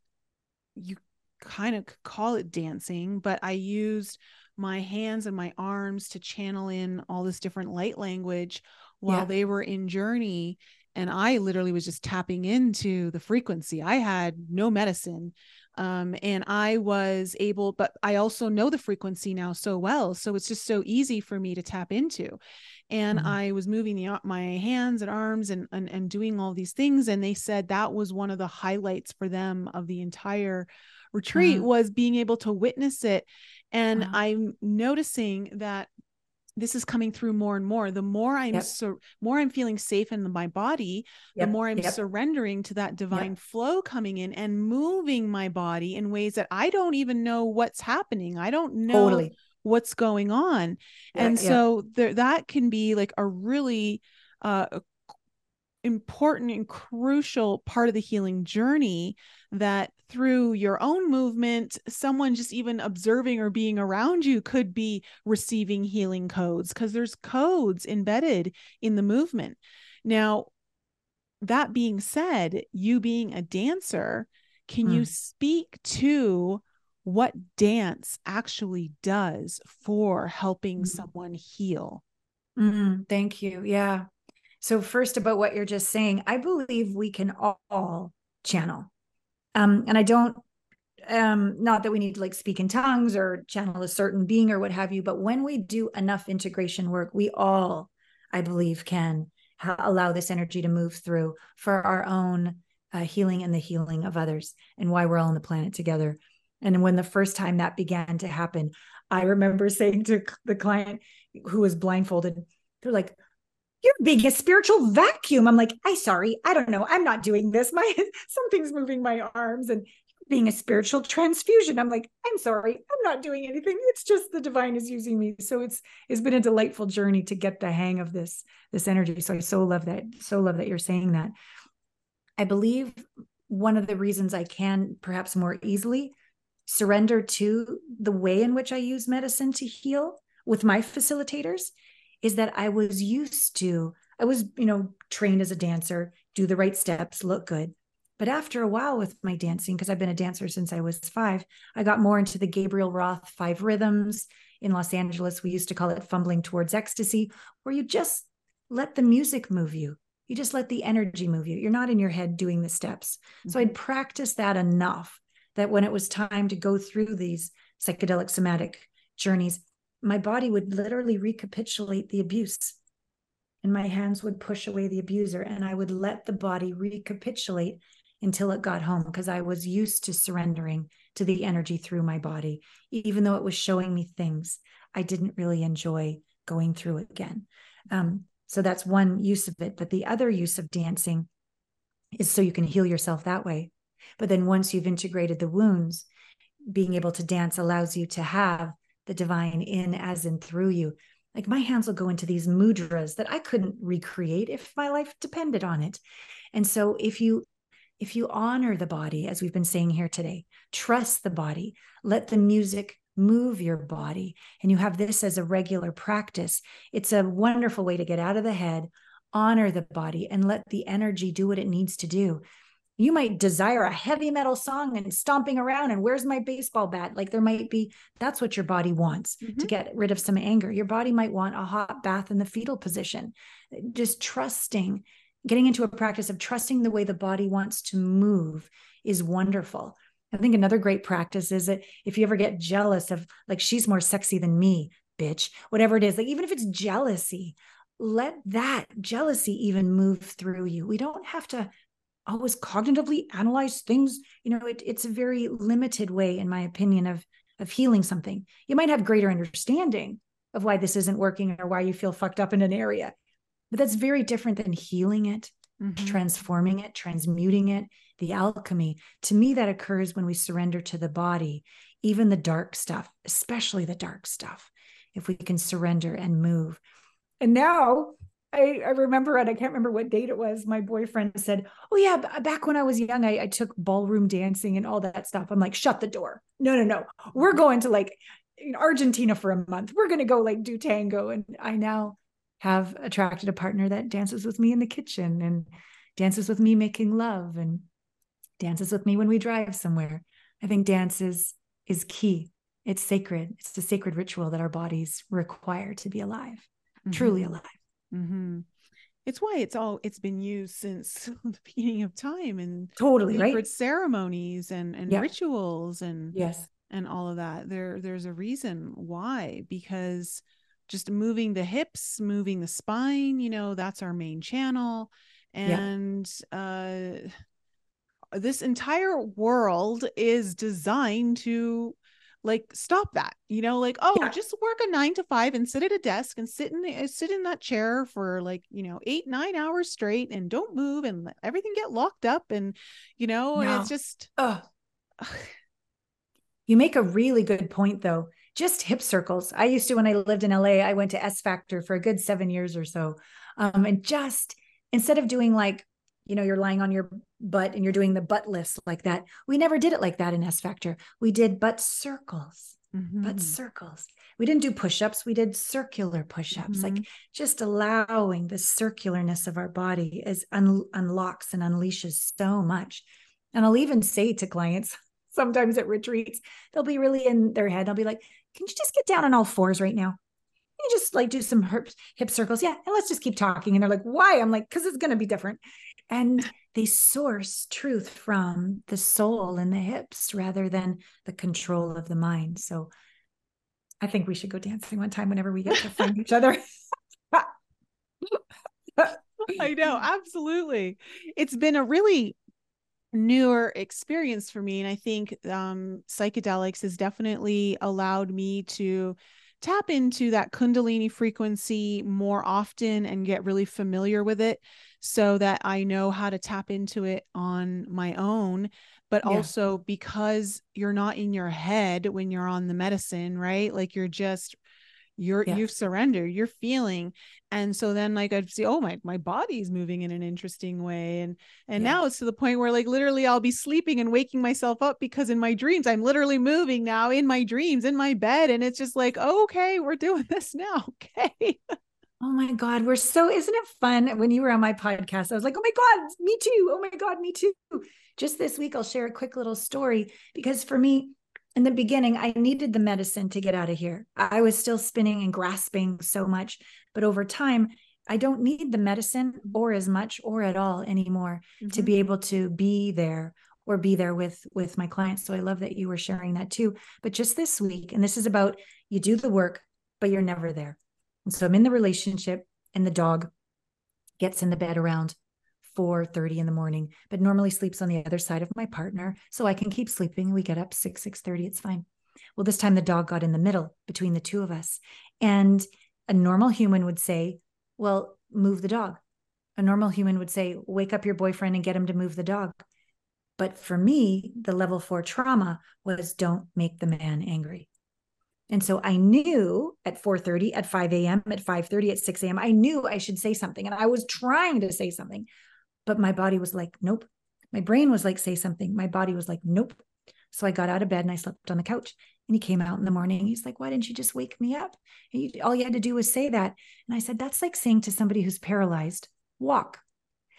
you kind of call it dancing, but I used my hands and my arms to channel in all this different light language while yeah. they were in journey. And I literally was just tapping into the frequency. I had no medicine. Um, and I was able, but I also know the frequency now so well. So it's just so easy for me to tap into. And mm-hmm. I was moving the, my hands and arms and, and, and doing all these things. And they said that was one of the highlights for them of the entire retreat, uh-huh. was being able to witness it. And uh-huh. I'm noticing that this is coming through more and more. The more I'm yep. so more I'm feeling safe in my body, yep. the more I'm yep. surrendering to that divine yep. flow coming in and moving my body in ways that I don't even know what's happening. I don't know totally. what's going on. Yeah, and so yeah. there, that can be like a really uh, important and crucial part of the healing journey, that through your own movement, someone just even observing or being around you could be receiving healing codes, because there's codes embedded in the movement. Now, that being said, you being a dancer, can mm. you speak to what dance actually does for helping mm. someone heal? Mm, thank you. Yeah. So first, about what you're just saying, I believe we can all channel. Um, and I don't, um, not that we need to like speak in tongues or channel a certain being or what have you, but when we do enough integration work, we all, I believe, can ha- allow this energy to move through for our own uh, healing and the healing of others, and why we're all on the planet together. And when the first time that began to happen, I remember saying to the client who was blindfolded, they're like, "You're being a spiritual vacuum." I'm like, I sorry, I don't know. I'm not doing this. My something's moving my arms, and being a spiritual transfusion. I'm like, I'm sorry, I'm not doing anything. It's just the divine is using me. So it's it's been a delightful journey to get the hang of this, this energy. So I so love that. So love that you're saying that. I believe one of the reasons I can perhaps more easily surrender to the way in which I use medicine to heal with my facilitators is that I was used to, I was, you know, trained as a dancer, do the right steps, look good. But after a while with my dancing, because I've been a dancer since I was five, I got more into the Gabriel Roth five rhythms. In Los Angeles, we used to call it fumbling towards ecstasy, where you just let the music move you. You just let the energy move you. You're not in your head doing the steps. Mm-hmm. So I'd practiced that enough that when it was time to go through these psychedelic somatic journeys, my body would literally recapitulate the abuse, and my hands would push away the abuser, and I would let the body recapitulate until it got home, because I was used to surrendering to the energy through my body. Even though it was showing me things I didn't really enjoy going through again. Um, so that's one use of it. But the other use of dancing is so you can heal yourself that way. But then once you've integrated the wounds, being able to dance allows you to have the divine in, as, and through you. Like my hands will go into these mudras that I couldn't recreate if my life depended on it. And so if you if you honor the body, as we've been saying here today, trust the body, let the music move your body, and you have this as a regular practice, it's a wonderful way to get out of the head, honor the body, and let the energy do what it needs to do. You might desire a heavy metal song and stomping around and where's my baseball bat? Like there might be, that's what your body wants mm-hmm. to get rid of some anger. Your body might want a hot bath in the fetal position. Just trusting, getting into a practice of trusting the way the body wants to move is wonderful. I think another great practice is that if you ever get jealous of like, she's more sexy than me, bitch, whatever it is, like even if it's jealousy, let that jealousy even move through you. We don't have to always cognitively analyze things. You know, it, it's a very limited way, in my opinion, of, of healing something. You might have greater understanding of why this isn't working or why you feel fucked up in an area, but that's very different than healing it, mm-hmm. transforming it, transmuting it, the alchemy. To me, that occurs when we surrender to the body, even the dark stuff, especially the dark stuff, if we can surrender and move. And now I, I remember, and I can't remember what date it was, my boyfriend said, oh yeah, back when I was young, I, I took ballroom dancing and all that stuff. I'm like, shut the door. No, no, no. We're going to like Argentina for a month. We're going to go like do tango. And I now have attracted a partner that dances with me in the kitchen and dances with me making love and dances with me when we drive somewhere. I think dance is, is key. It's sacred. It's the sacred ritual that our bodies require to be alive, mm-hmm. truly alive. Mm-hmm. It's why it's all it's been used since the beginning of time, and totally sacred right ceremonies and and yeah. rituals and yes and all of that. There there's a reason why, because just moving the hips, moving the spine, you know, that's our main channel, and yeah. uh, this entire world is designed to like stop that, you know, like, oh, yeah. just work a nine to five and sit at a desk and sit in the, sit in that chair for like, you know, eight, nine hours straight and don't move and let everything get locked up. And, you know, no. and it's just, oh, you make a really good point though. Just hip circles. I used to, when I lived in L A, I went to S Factor for a good seven years or so. Um, and just instead of doing like, you know, you're lying on your butt and you're doing the butt lifts like that. We never did it like that in S Factor. We did butt circles, mm-hmm. butt circles. We didn't do push-ups. We did circular push-ups, mm-hmm. like just allowing the circularness of our body is un- unlocks and unleashes so much. And I'll even say to clients, sometimes at retreats, they'll be really in their head. I'll be like, can you just get down on all fours right now? You just like do some hip, hip circles. Yeah. And let's just keep talking. And they're like, why? I'm like, because it's going to be different. And they source truth from the soul and the hips rather than the control of the mind. So I think we should go dancing one time whenever we get to find each other. I know. Absolutely. It's been a really newer experience for me. And I think um, psychedelics has definitely allowed me to tap into that Kundalini frequency more often and get really familiar with it so that I know how to tap into it on my own. But yeah. also because you're not in your head when you're on the medicine, right? Like you're just, you're, yeah. you've surrendered, you're feeling. And so then like I'd see, oh, my, my body's moving in an interesting way. And, and yeah. now it's to the point where like, literally I'll be sleeping and waking myself up because in my dreams, I'm literally moving now in my dreams, in my bed. And it's just like, oh, okay, we're doing this now. Okay. Oh my God. We're so, isn't it fun? When you were on my podcast, I was like, oh my God, me too. Oh my God, me too. Just this week, I'll share a quick little story because for me, in the beginning, I needed the medicine to get out of here. I was still spinning and grasping so much, but over time, I don't need the medicine or as much or at all anymore mm-hmm. to be able to be there or be there with, with my clients. So I love that you were sharing that too. But just this week, and this is about, you do the work, but you're never there. And so I'm in the relationship and the dog gets in the bed around four thirty in the morning, but normally sleeps on the other side of my partner. So I can keep sleeping. We get up six, six thirty. It's fine. Well, this time the dog got in the middle between the two of us. And a normal human would say, well, move the dog. A normal human would say, wake up your boyfriend and get him to move the dog. But for me, the level four trauma was don't make the man angry. And so I knew at four thirty, at five a.m., at five thirty, at six a.m., I knew I should say something. And I was trying to say something, but my body was like, nope. My brain was like, say something. My body was like, nope. So I got out of bed and I slept on the couch. And he came out in the morning. He's like, why didn't you just wake me up? And you, all you had to do was say that. And I said, that's like saying to somebody who's paralyzed, walk.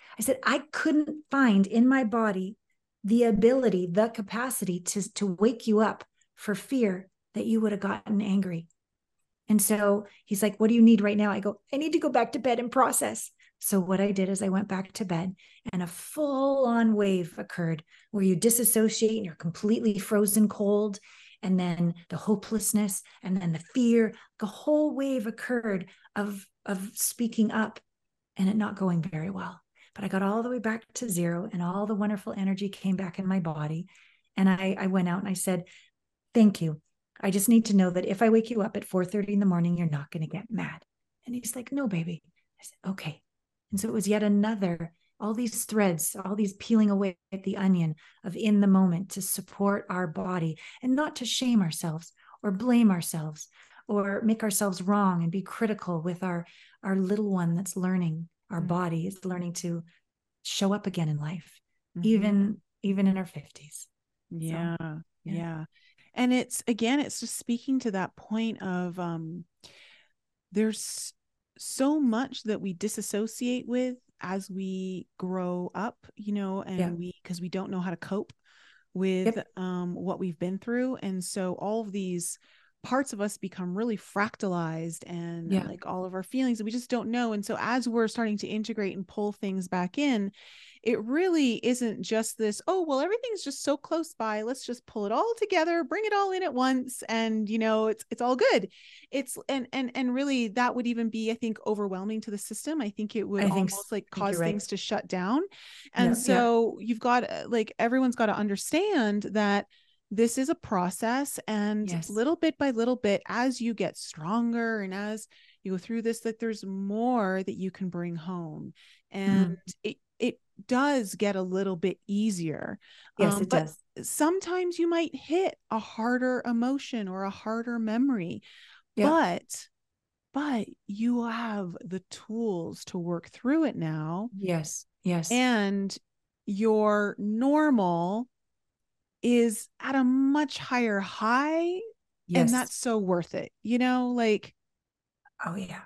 I said, I couldn't find in my body the ability, the capacity to, to wake you up for fear that you would have gotten angry. And so he's like, what do you need right now? I go, I need to go back to bed and process. So what I did is I went back to bed, and a full on wave occurred where you disassociate and you're completely frozen cold. And then the hopelessness, and then the fear, the whole wave occurred of, of speaking up and it not going very well. But I got all the way back to zero, and all the wonderful energy came back in my body. And I, I went out and I said, thank you. I just need to know that if I wake you up at four thirty in the morning, you're not going to get mad. And he's like, no, baby. I said, okay. And so it was yet another, all these threads, all these peeling away at the onion of in the moment to support our body, and not to shame ourselves or blame ourselves or make ourselves wrong and be critical with our, our little one that's learning. Our body is learning to show up again in life, mm-hmm. even, even in our fifties. Yeah, so, yeah. Yeah. And it's, again, it's just speaking to that point of, um, there's so much that we disassociate with as we grow up, you know, and yeah. we, cause we don't know how to cope with, yep. um, what we've been through. And so all of these parts of us become really fractalized, and yeah. like all of our feelings, and we just don't know. And so as we're starting to integrate and pull things back in, it really isn't just this, oh, well, everything's just so close by, let's just pull it all together, bring it all in at once, and, you know, it's, it's all good. It's, and, and, and really that would even be, I think, overwhelming to the system. I think it would I almost like cause right. things to shut down. And yeah, so yeah. you've got, like, everyone's got to understand that this is a process, and yes. little bit by little bit, as you get stronger and as you go through this, that there's more that you can bring home, and mm. it, it does get a little bit easier. Yes, um, it but does. Sometimes you might hit a harder emotion or a harder memory, yeah. but, but you have the tools to work through it now. Yes. Yes. And your normal is at a much higher high. Yes. And that's so worth it, you know, like, oh yeah.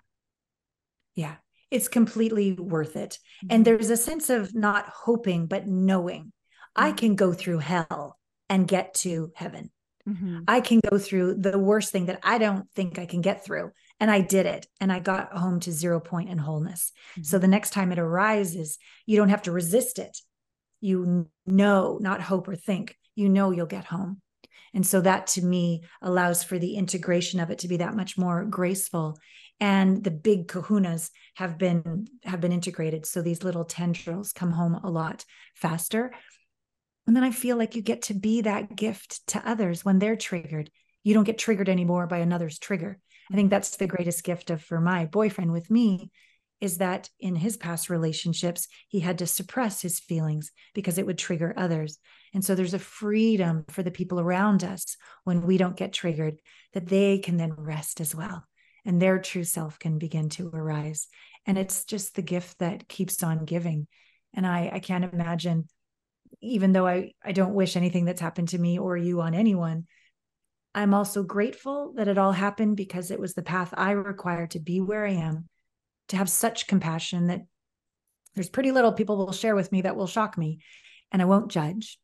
Yeah. It's completely worth it. Mm-hmm. And there's a sense of not hoping, but knowing mm-hmm. I can go through hell and get to heaven. Mm-hmm. I can go through the worst thing that I don't think I can get through. And I did it. And I got home to zero point and wholeness. Mm-hmm. So the next time it arises, you don't have to resist it. You know, not hope or think, you know, you'll get home. And so that to me allows for the integration of it to be that much more graceful. And the big kahunas have been, have been integrated. So these little tendrils come home a lot faster. And then I feel like you get to be that gift to others when they're triggered. You don't get triggered anymore by another's trigger. I think that's the greatest gift of, for my boyfriend with me, is that in his past relationships, he had to suppress his feelings because it would trigger others. And so there's a freedom for the people around us when we don't get triggered, that they can then rest as well. And their true self can begin to arise. And it's just the gift that keeps on giving. And I, I can't imagine, even though I, I don't wish anything that's happened to me or you on anyone, I'm also grateful that it all happened, because it was the path I required to be where I am, to have such compassion that there's pretty little people will share with me that will shock me, and I won't judge,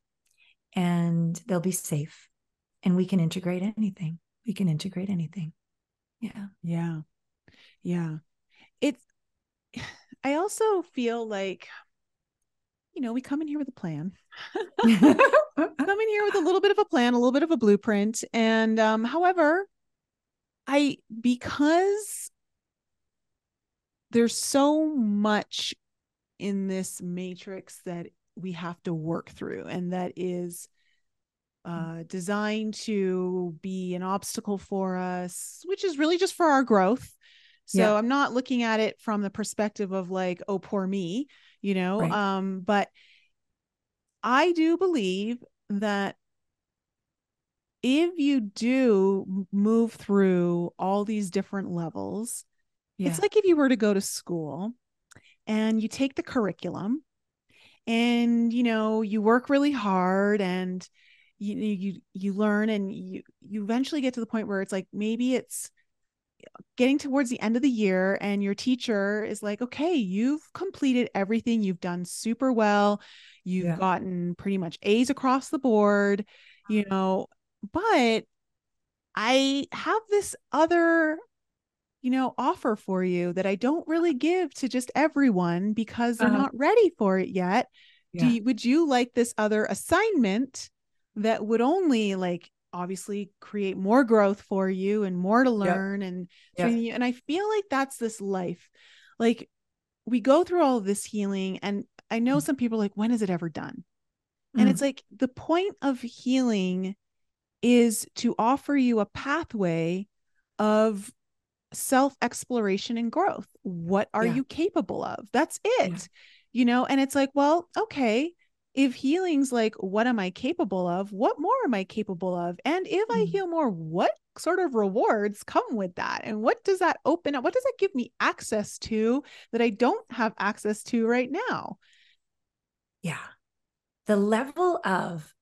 and they'll be safe, and we can integrate anything. We can integrate anything. Yeah. Yeah. Yeah. It's, I also feel like, you know, we come in here with a plan. Come in here with a little bit of a plan, a little bit of a blueprint. And um, however, I, because there's so much in this matrix that we have to work through, and that is uh, designed to be an obstacle for us, which is really just for our growth. So yeah. I'm not looking at it from the perspective of like, oh, poor me, you know, right. um, but I do believe that if you do move through all these different levels, yeah. it's like if you were to go to school and you take the curriculum and, you know, you work really hard, and you, you, you learn, and you, you eventually get to the point where it's like, maybe it's, getting towards the end of the year and your teacher is like, okay, you've completed everything. You've done super well. You've Yeah. gotten pretty much A's across the board, you know, but I have this other, you know, offer for you that I don't really give to just everyone because they're Uh, not ready for it yet. Do yeah. you, would you like this other assignment that would only like obviously create more growth for you and more to Yep. learn and Yep. training you? And I feel like that's this life. Like we go through all of this healing, and I know some people are like, when is it ever done? And it's Mm. like the point of healing is to offer you a pathway of self exploration and growth. What are Yeah. you capable of? That's Yeah. it, you know? And it's like, well, okay, if healing's like, what am I capable of? What more am I capable of? And if I Mm. heal more, what sort of rewards come with that? And what does that open up? What does that give me access to that I don't have access to right now? Yeah. The level of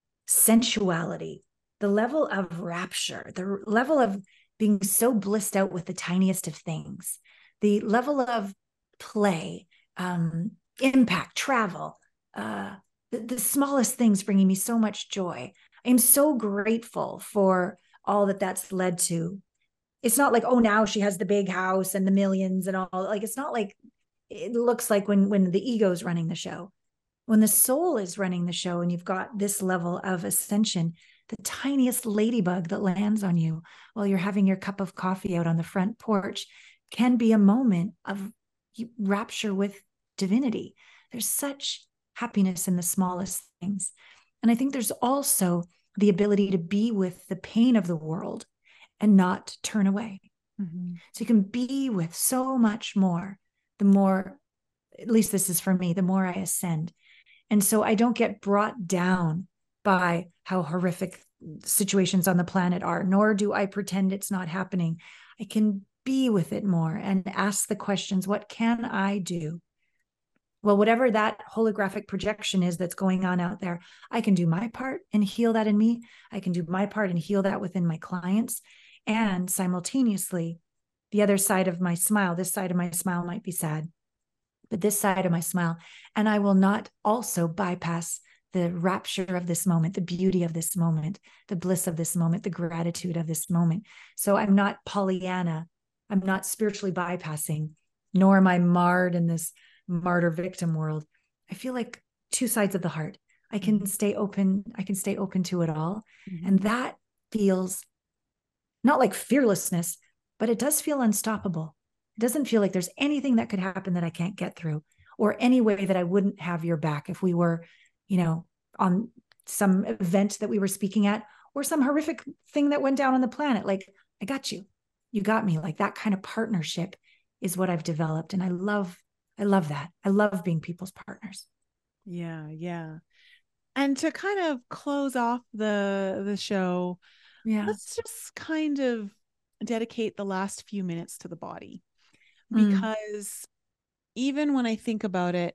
sensuality, the level of rapture, the level of being so blissed out with the tiniest of things, the level of play, um, impact, travel, uh, the, the smallest things bringing me so much joy. I'm so grateful for all that that's led to. It's not like, oh, now she has the big house and the millions and all. Like, it's not like it looks like when when the ego's running the show. When the soul is running the show and you've got this level of ascension, the tiniest ladybug that lands on you while you're having your cup of coffee out on the front porch can be a moment of rapture with divinity. There's such happiness in the smallest things. And I think there's also the ability to be with the pain of the world and not turn away. Mm-hmm. So you can be with so much more, the more, at least this is for me, the more I ascend. And so I don't get brought down by how horrific situations on the planet are, nor do I pretend it's not happening. I can be with it more and ask the questions, what can I do? Well, whatever that holographic projection is that's going on out there, I can do my part and heal that in me. I can do my part and heal that within my clients. And simultaneously, the other side of my smile, this side of my smile might be sad, but this side of my smile. And I will not also bypass the rapture of this moment, the beauty of this moment, the bliss of this moment, the gratitude of this moment. So I'm not Pollyanna. I'm not spiritually bypassing, nor am I marred in this martyr victim world. I feel like two sides of the heart. I can mm-hmm. stay open. I can stay open to it all. Mm-hmm. And that feels not like fearlessness, but it does feel unstoppable. It doesn't feel like there's anything that could happen that I can't get through, or any way that I wouldn't have your back if we were, you know, on some event that we were speaking at, or some horrific thing that went down on the planet. Like, I got you. You got me. Like, that kind of partnership is what I've developed. And I love, I love that. I love being people's partners. Yeah. Yeah. And to kind of close off the the show, yeah, let's just kind of dedicate the last few minutes to the body. Because mm. even when I think about it,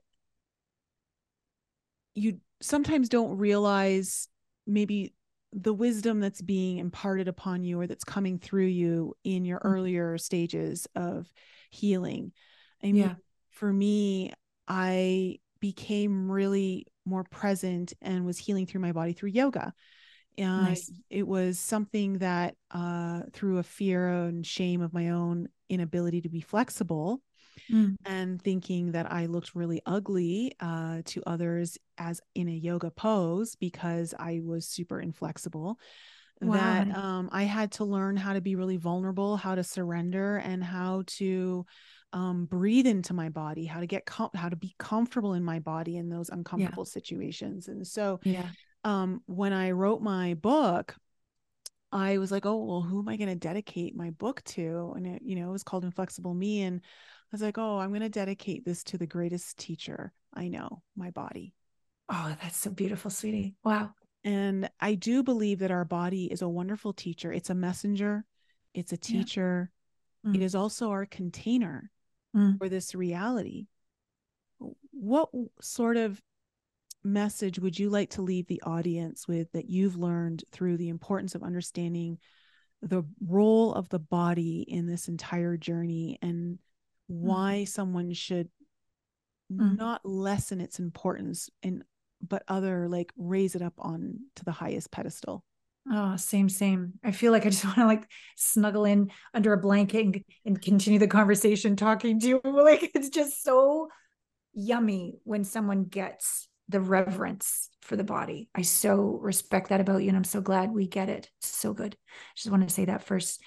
you sometimes don't realize maybe the wisdom that's being imparted upon you or that's coming through you in your mm. earlier stages of healing. I mean, yeah. for me, I became really more present and was healing through my body through yoga. Uh, nice. It was something that uh, through a fear and shame of my own inability to be flexible mm. and thinking that I looked really ugly uh, to others as in a yoga pose because I was super inflexible, wow. that um, I had to learn how to be really vulnerable, how to surrender, and how to um, breathe into my body, how to get com- how to be comfortable in my body in those uncomfortable yeah. situations. And so yeah. Um, when I wrote my book, I was like, oh, well, who am I going to dedicate my book to? And it, you know, it was called Inflexible Me. And I was like, oh, I'm going to dedicate this to the greatest teacher I know, my body. Oh, that's so beautiful, sweetie. Wow. And I do believe that our body is a wonderful teacher. It's a messenger. It's a teacher. Yeah. Mm. It is also our container mm. for this reality. What sort of message would you like to leave the audience with that you've learned through the importance of understanding the role of the body in this entire journey, and why mm. someone should mm. not lessen its importance and but other like raise it up on to the highest pedestal. Oh, same, same. I feel like I just want to like snuggle in under a blanket and, and continue the conversation talking to you. Like, it's just so yummy when someone gets the reverence for the body. I so respect that about you, and I'm so glad we get it. It's so good. I just want to say that first.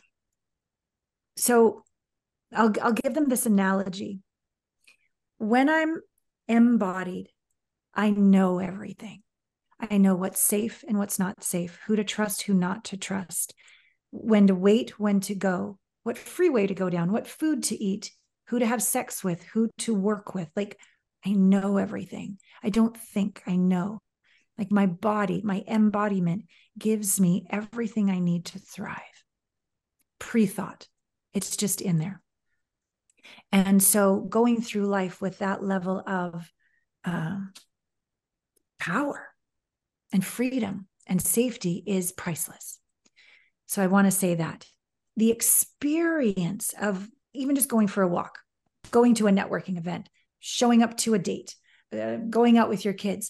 So I'll, I'll give them this analogy. When I'm embodied, I know everything. I know what's safe and what's not safe, who to trust, who not to trust, when to wait, when to go, what freeway to go down, what food to eat, who to have sex with, who to work with. Like, I know everything. I don't think, I know. Like, my body, my embodiment gives me everything I need to thrive. Pre-thought. It's just in there. And so going through life with that level of um, power and freedom and safety is priceless. So I want to say that the experience of even just going for a walk, going to a networking event, showing up to a date, uh, going out with your kids,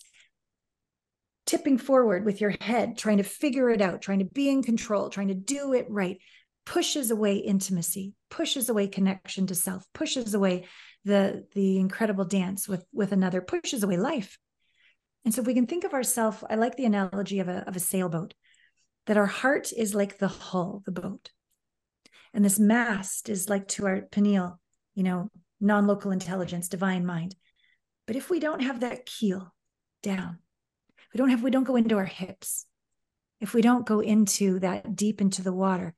tipping forward with your head, trying to figure it out, trying to be in control, trying to do it right, pushes away intimacy, pushes away connection to self, pushes away the, the incredible dance with, with another, pushes away life. And so if we can think of ourselves, I like the analogy of a, of a sailboat, that our heart is like the hull, the boat. And this mast is like to our pineal, you know, non-local intelligence, divine mind. But if we don't have that keel down, we don't have, we don't go into our hips. If we don't go into that deep into the water,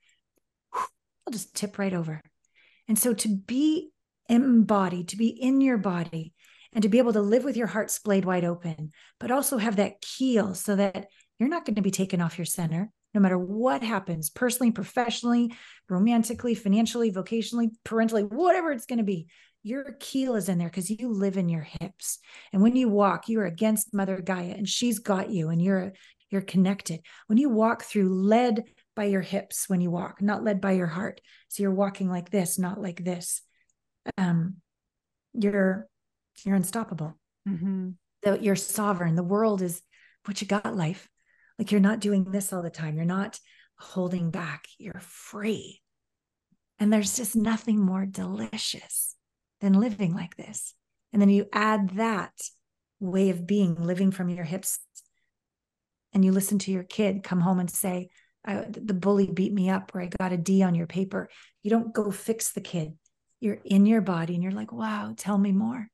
I'll just tip right over. And so to be embodied, to be in your body, and to be able to live with your heart splayed wide open, but also have that keel so that you're not going to be taken off your center, no matter what happens, personally, professionally, romantically, financially, vocationally, parentally, whatever it's going to be. Your keel is in there because you live in your hips. And when you walk, you're against Mother Gaia, and she's got you, and you're, you're connected. When you walk through, led by your hips when you walk, not led by your heart. So you're walking like this, not like this. Um, you're You're unstoppable. Mm-hmm. The, you're sovereign. The world is what you got, life. Like, you're not doing this all the time. You're not holding back. You're free. And there's just nothing more delicious than living like this. And then you add that way of being, living from your hips, and you listen to your kid come home and say, I, the bully beat me up, or I got a D on your paper. You don't go fix the kid. You're in your body and you're like, wow, tell me more.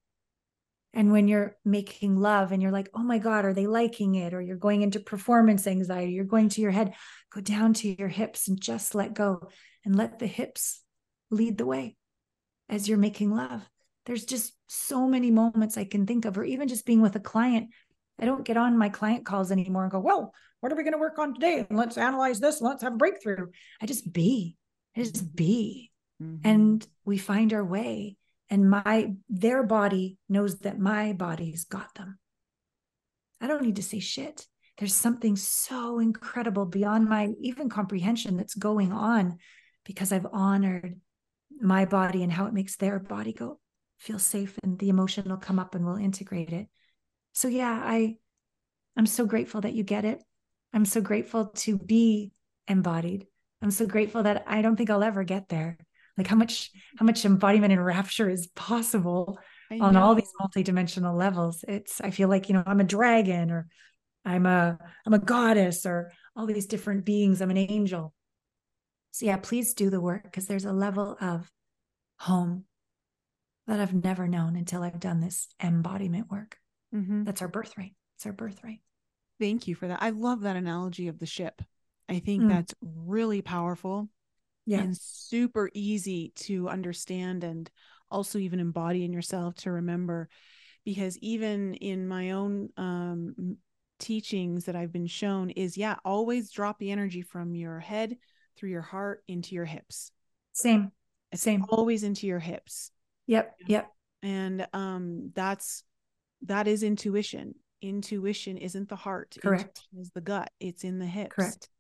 And when you're making love and you're like, oh my God, are they liking it? Or you're going into performance anxiety, you're going to your head, go down to your hips and just let go and let the hips lead the way as you're making love. There's just so many moments I can think of, or even just being with a client. I don't get on my client calls anymore and go, well, what are we going to work on today? And let's analyze this. Let's have a breakthrough. I just be, I just be. Mm-hmm. And we find our way. And my, their body knows that my body's got them. I don't need to say shit. There's something so incredible beyond my even comprehension that's going on because I've honored my body and how it makes their body go feel safe, and the emotion will come up and we'll integrate it. So yeah, I, I'm so grateful that you get it. I'm so grateful to be embodied. I'm so grateful that I don't think I'll ever get there. Like, how much, how much embodiment and rapture is possible on all these multidimensional levels. It's, I feel like, you know, I'm a dragon, or I'm a, I'm a goddess, or all these different beings. I'm an angel. So yeah, please do the work, because there's a level of home that I've never known until I've done this embodiment work. Mm-hmm. That's our birthright. It's our birthright. Thank you for that. I love that analogy of the ship. I think mm. that's really powerful. Yeah. And super easy to understand, and also even embody in yourself to remember, because even in my own um, teachings that I've been shown is, yeah, always drop the energy from your head through your heart into your hips. Same, it's same. Always into your hips. Yep. Yep. And um, that's, that is intuition. Intuition isn't the heart. Correct. Intuition is the gut. It's in the hips. Correct.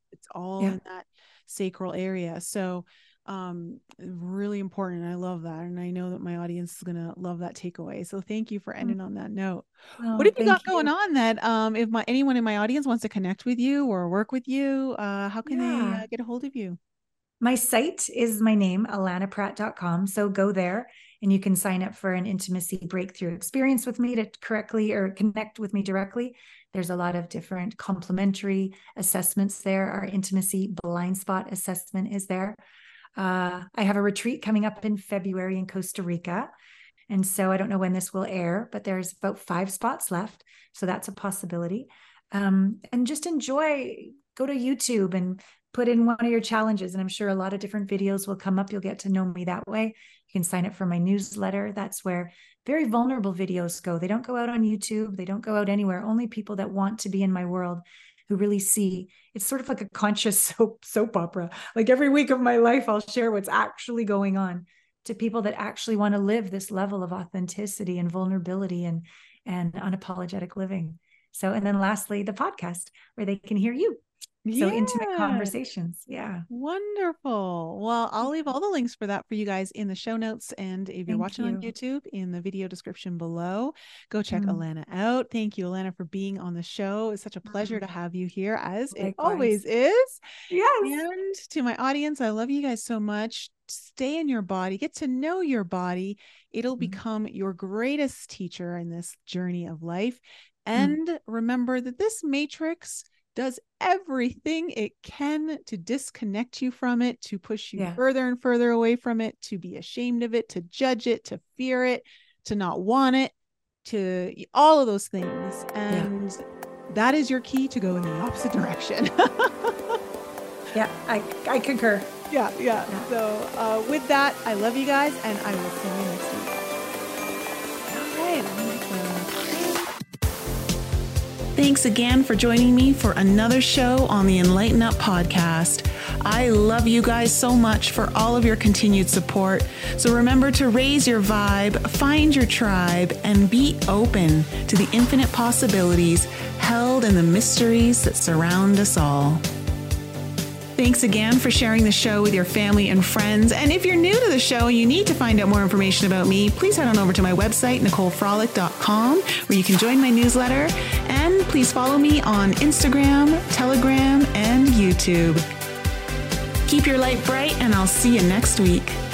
It's all Yeah. in that sacral area. So um really important. I love that, and I know that my audience is gonna love that takeaway. So thank you for ending on that note. What Oh, have you got thank going you. on that um if my anyone in my audience wants to connect with you or work with you, uh how can they Yeah. uh, get a hold of you? My site is my name, alana pratt dot com. So go there and you can sign up for an intimacy breakthrough experience with me to correctly or connect with me directly. There's a lot of different complimentary assessments there. Our intimacy blind spot assessment is there. Uh, I have a retreat coming up in February in Costa Rica. And so I don't know when this will air, but there's about five spots left. So that's a possibility. Um, and just enjoy, go to YouTube and put in one of your challenges. And I'm sure a lot of different videos will come up. You'll get to know me that way. You can sign up for my newsletter. That's where very vulnerable videos go. They don't go out on YouTube. They don't go out anywhere. Only people that want to be in my world, who really see. It's sort of like a conscious soap soap opera. Like every week of my life, I'll share what's actually going on to people that actually want to live this level of authenticity and vulnerability and and unapologetic living. So, and then lastly, the podcast where they can hear you. So intimate Yeah. conversations. Yeah. Wonderful. Well, I'll leave all the links for that for you guys in the show notes. And if you're Thank watching on you. YouTube, in the video description below, go check Mm. Alana out. Thank you, Alana, for being on the show. It's such a pleasure Mm. to have you here, as it Likewise. always is. Yes. And to my audience, I love you guys so much. Stay in your body, get to know your body. It'll Mm. become your greatest teacher in this journey of life. Mm. And remember that this matrix does everything it can to disconnect you from it, to push you Yeah. further and further away from it, to be ashamed of it, to judge it, to fear it, to not want it, to all of those things. And yeah. that is your key to go in the opposite direction. Yeah, I, I concur. Yeah, yeah. yeah. So uh, with that, I love you guys, and I will see you next week. All right. Thanks again for joining me for another show on the Enlighten Up podcast. I love you guys so much for all of your continued support. So remember to raise your vibe, find your tribe, and be open to the infinite possibilities held in the mysteries that surround us all. Thanks again for sharing the show with your family and friends. And if you're new to the show and you need to find out more information about me, please head on over to my website, nicole frolick dot com, where you can join my newsletter. And please follow me on Instagram, Telegram, and YouTube. Keep your light bright, and I'll see you next week.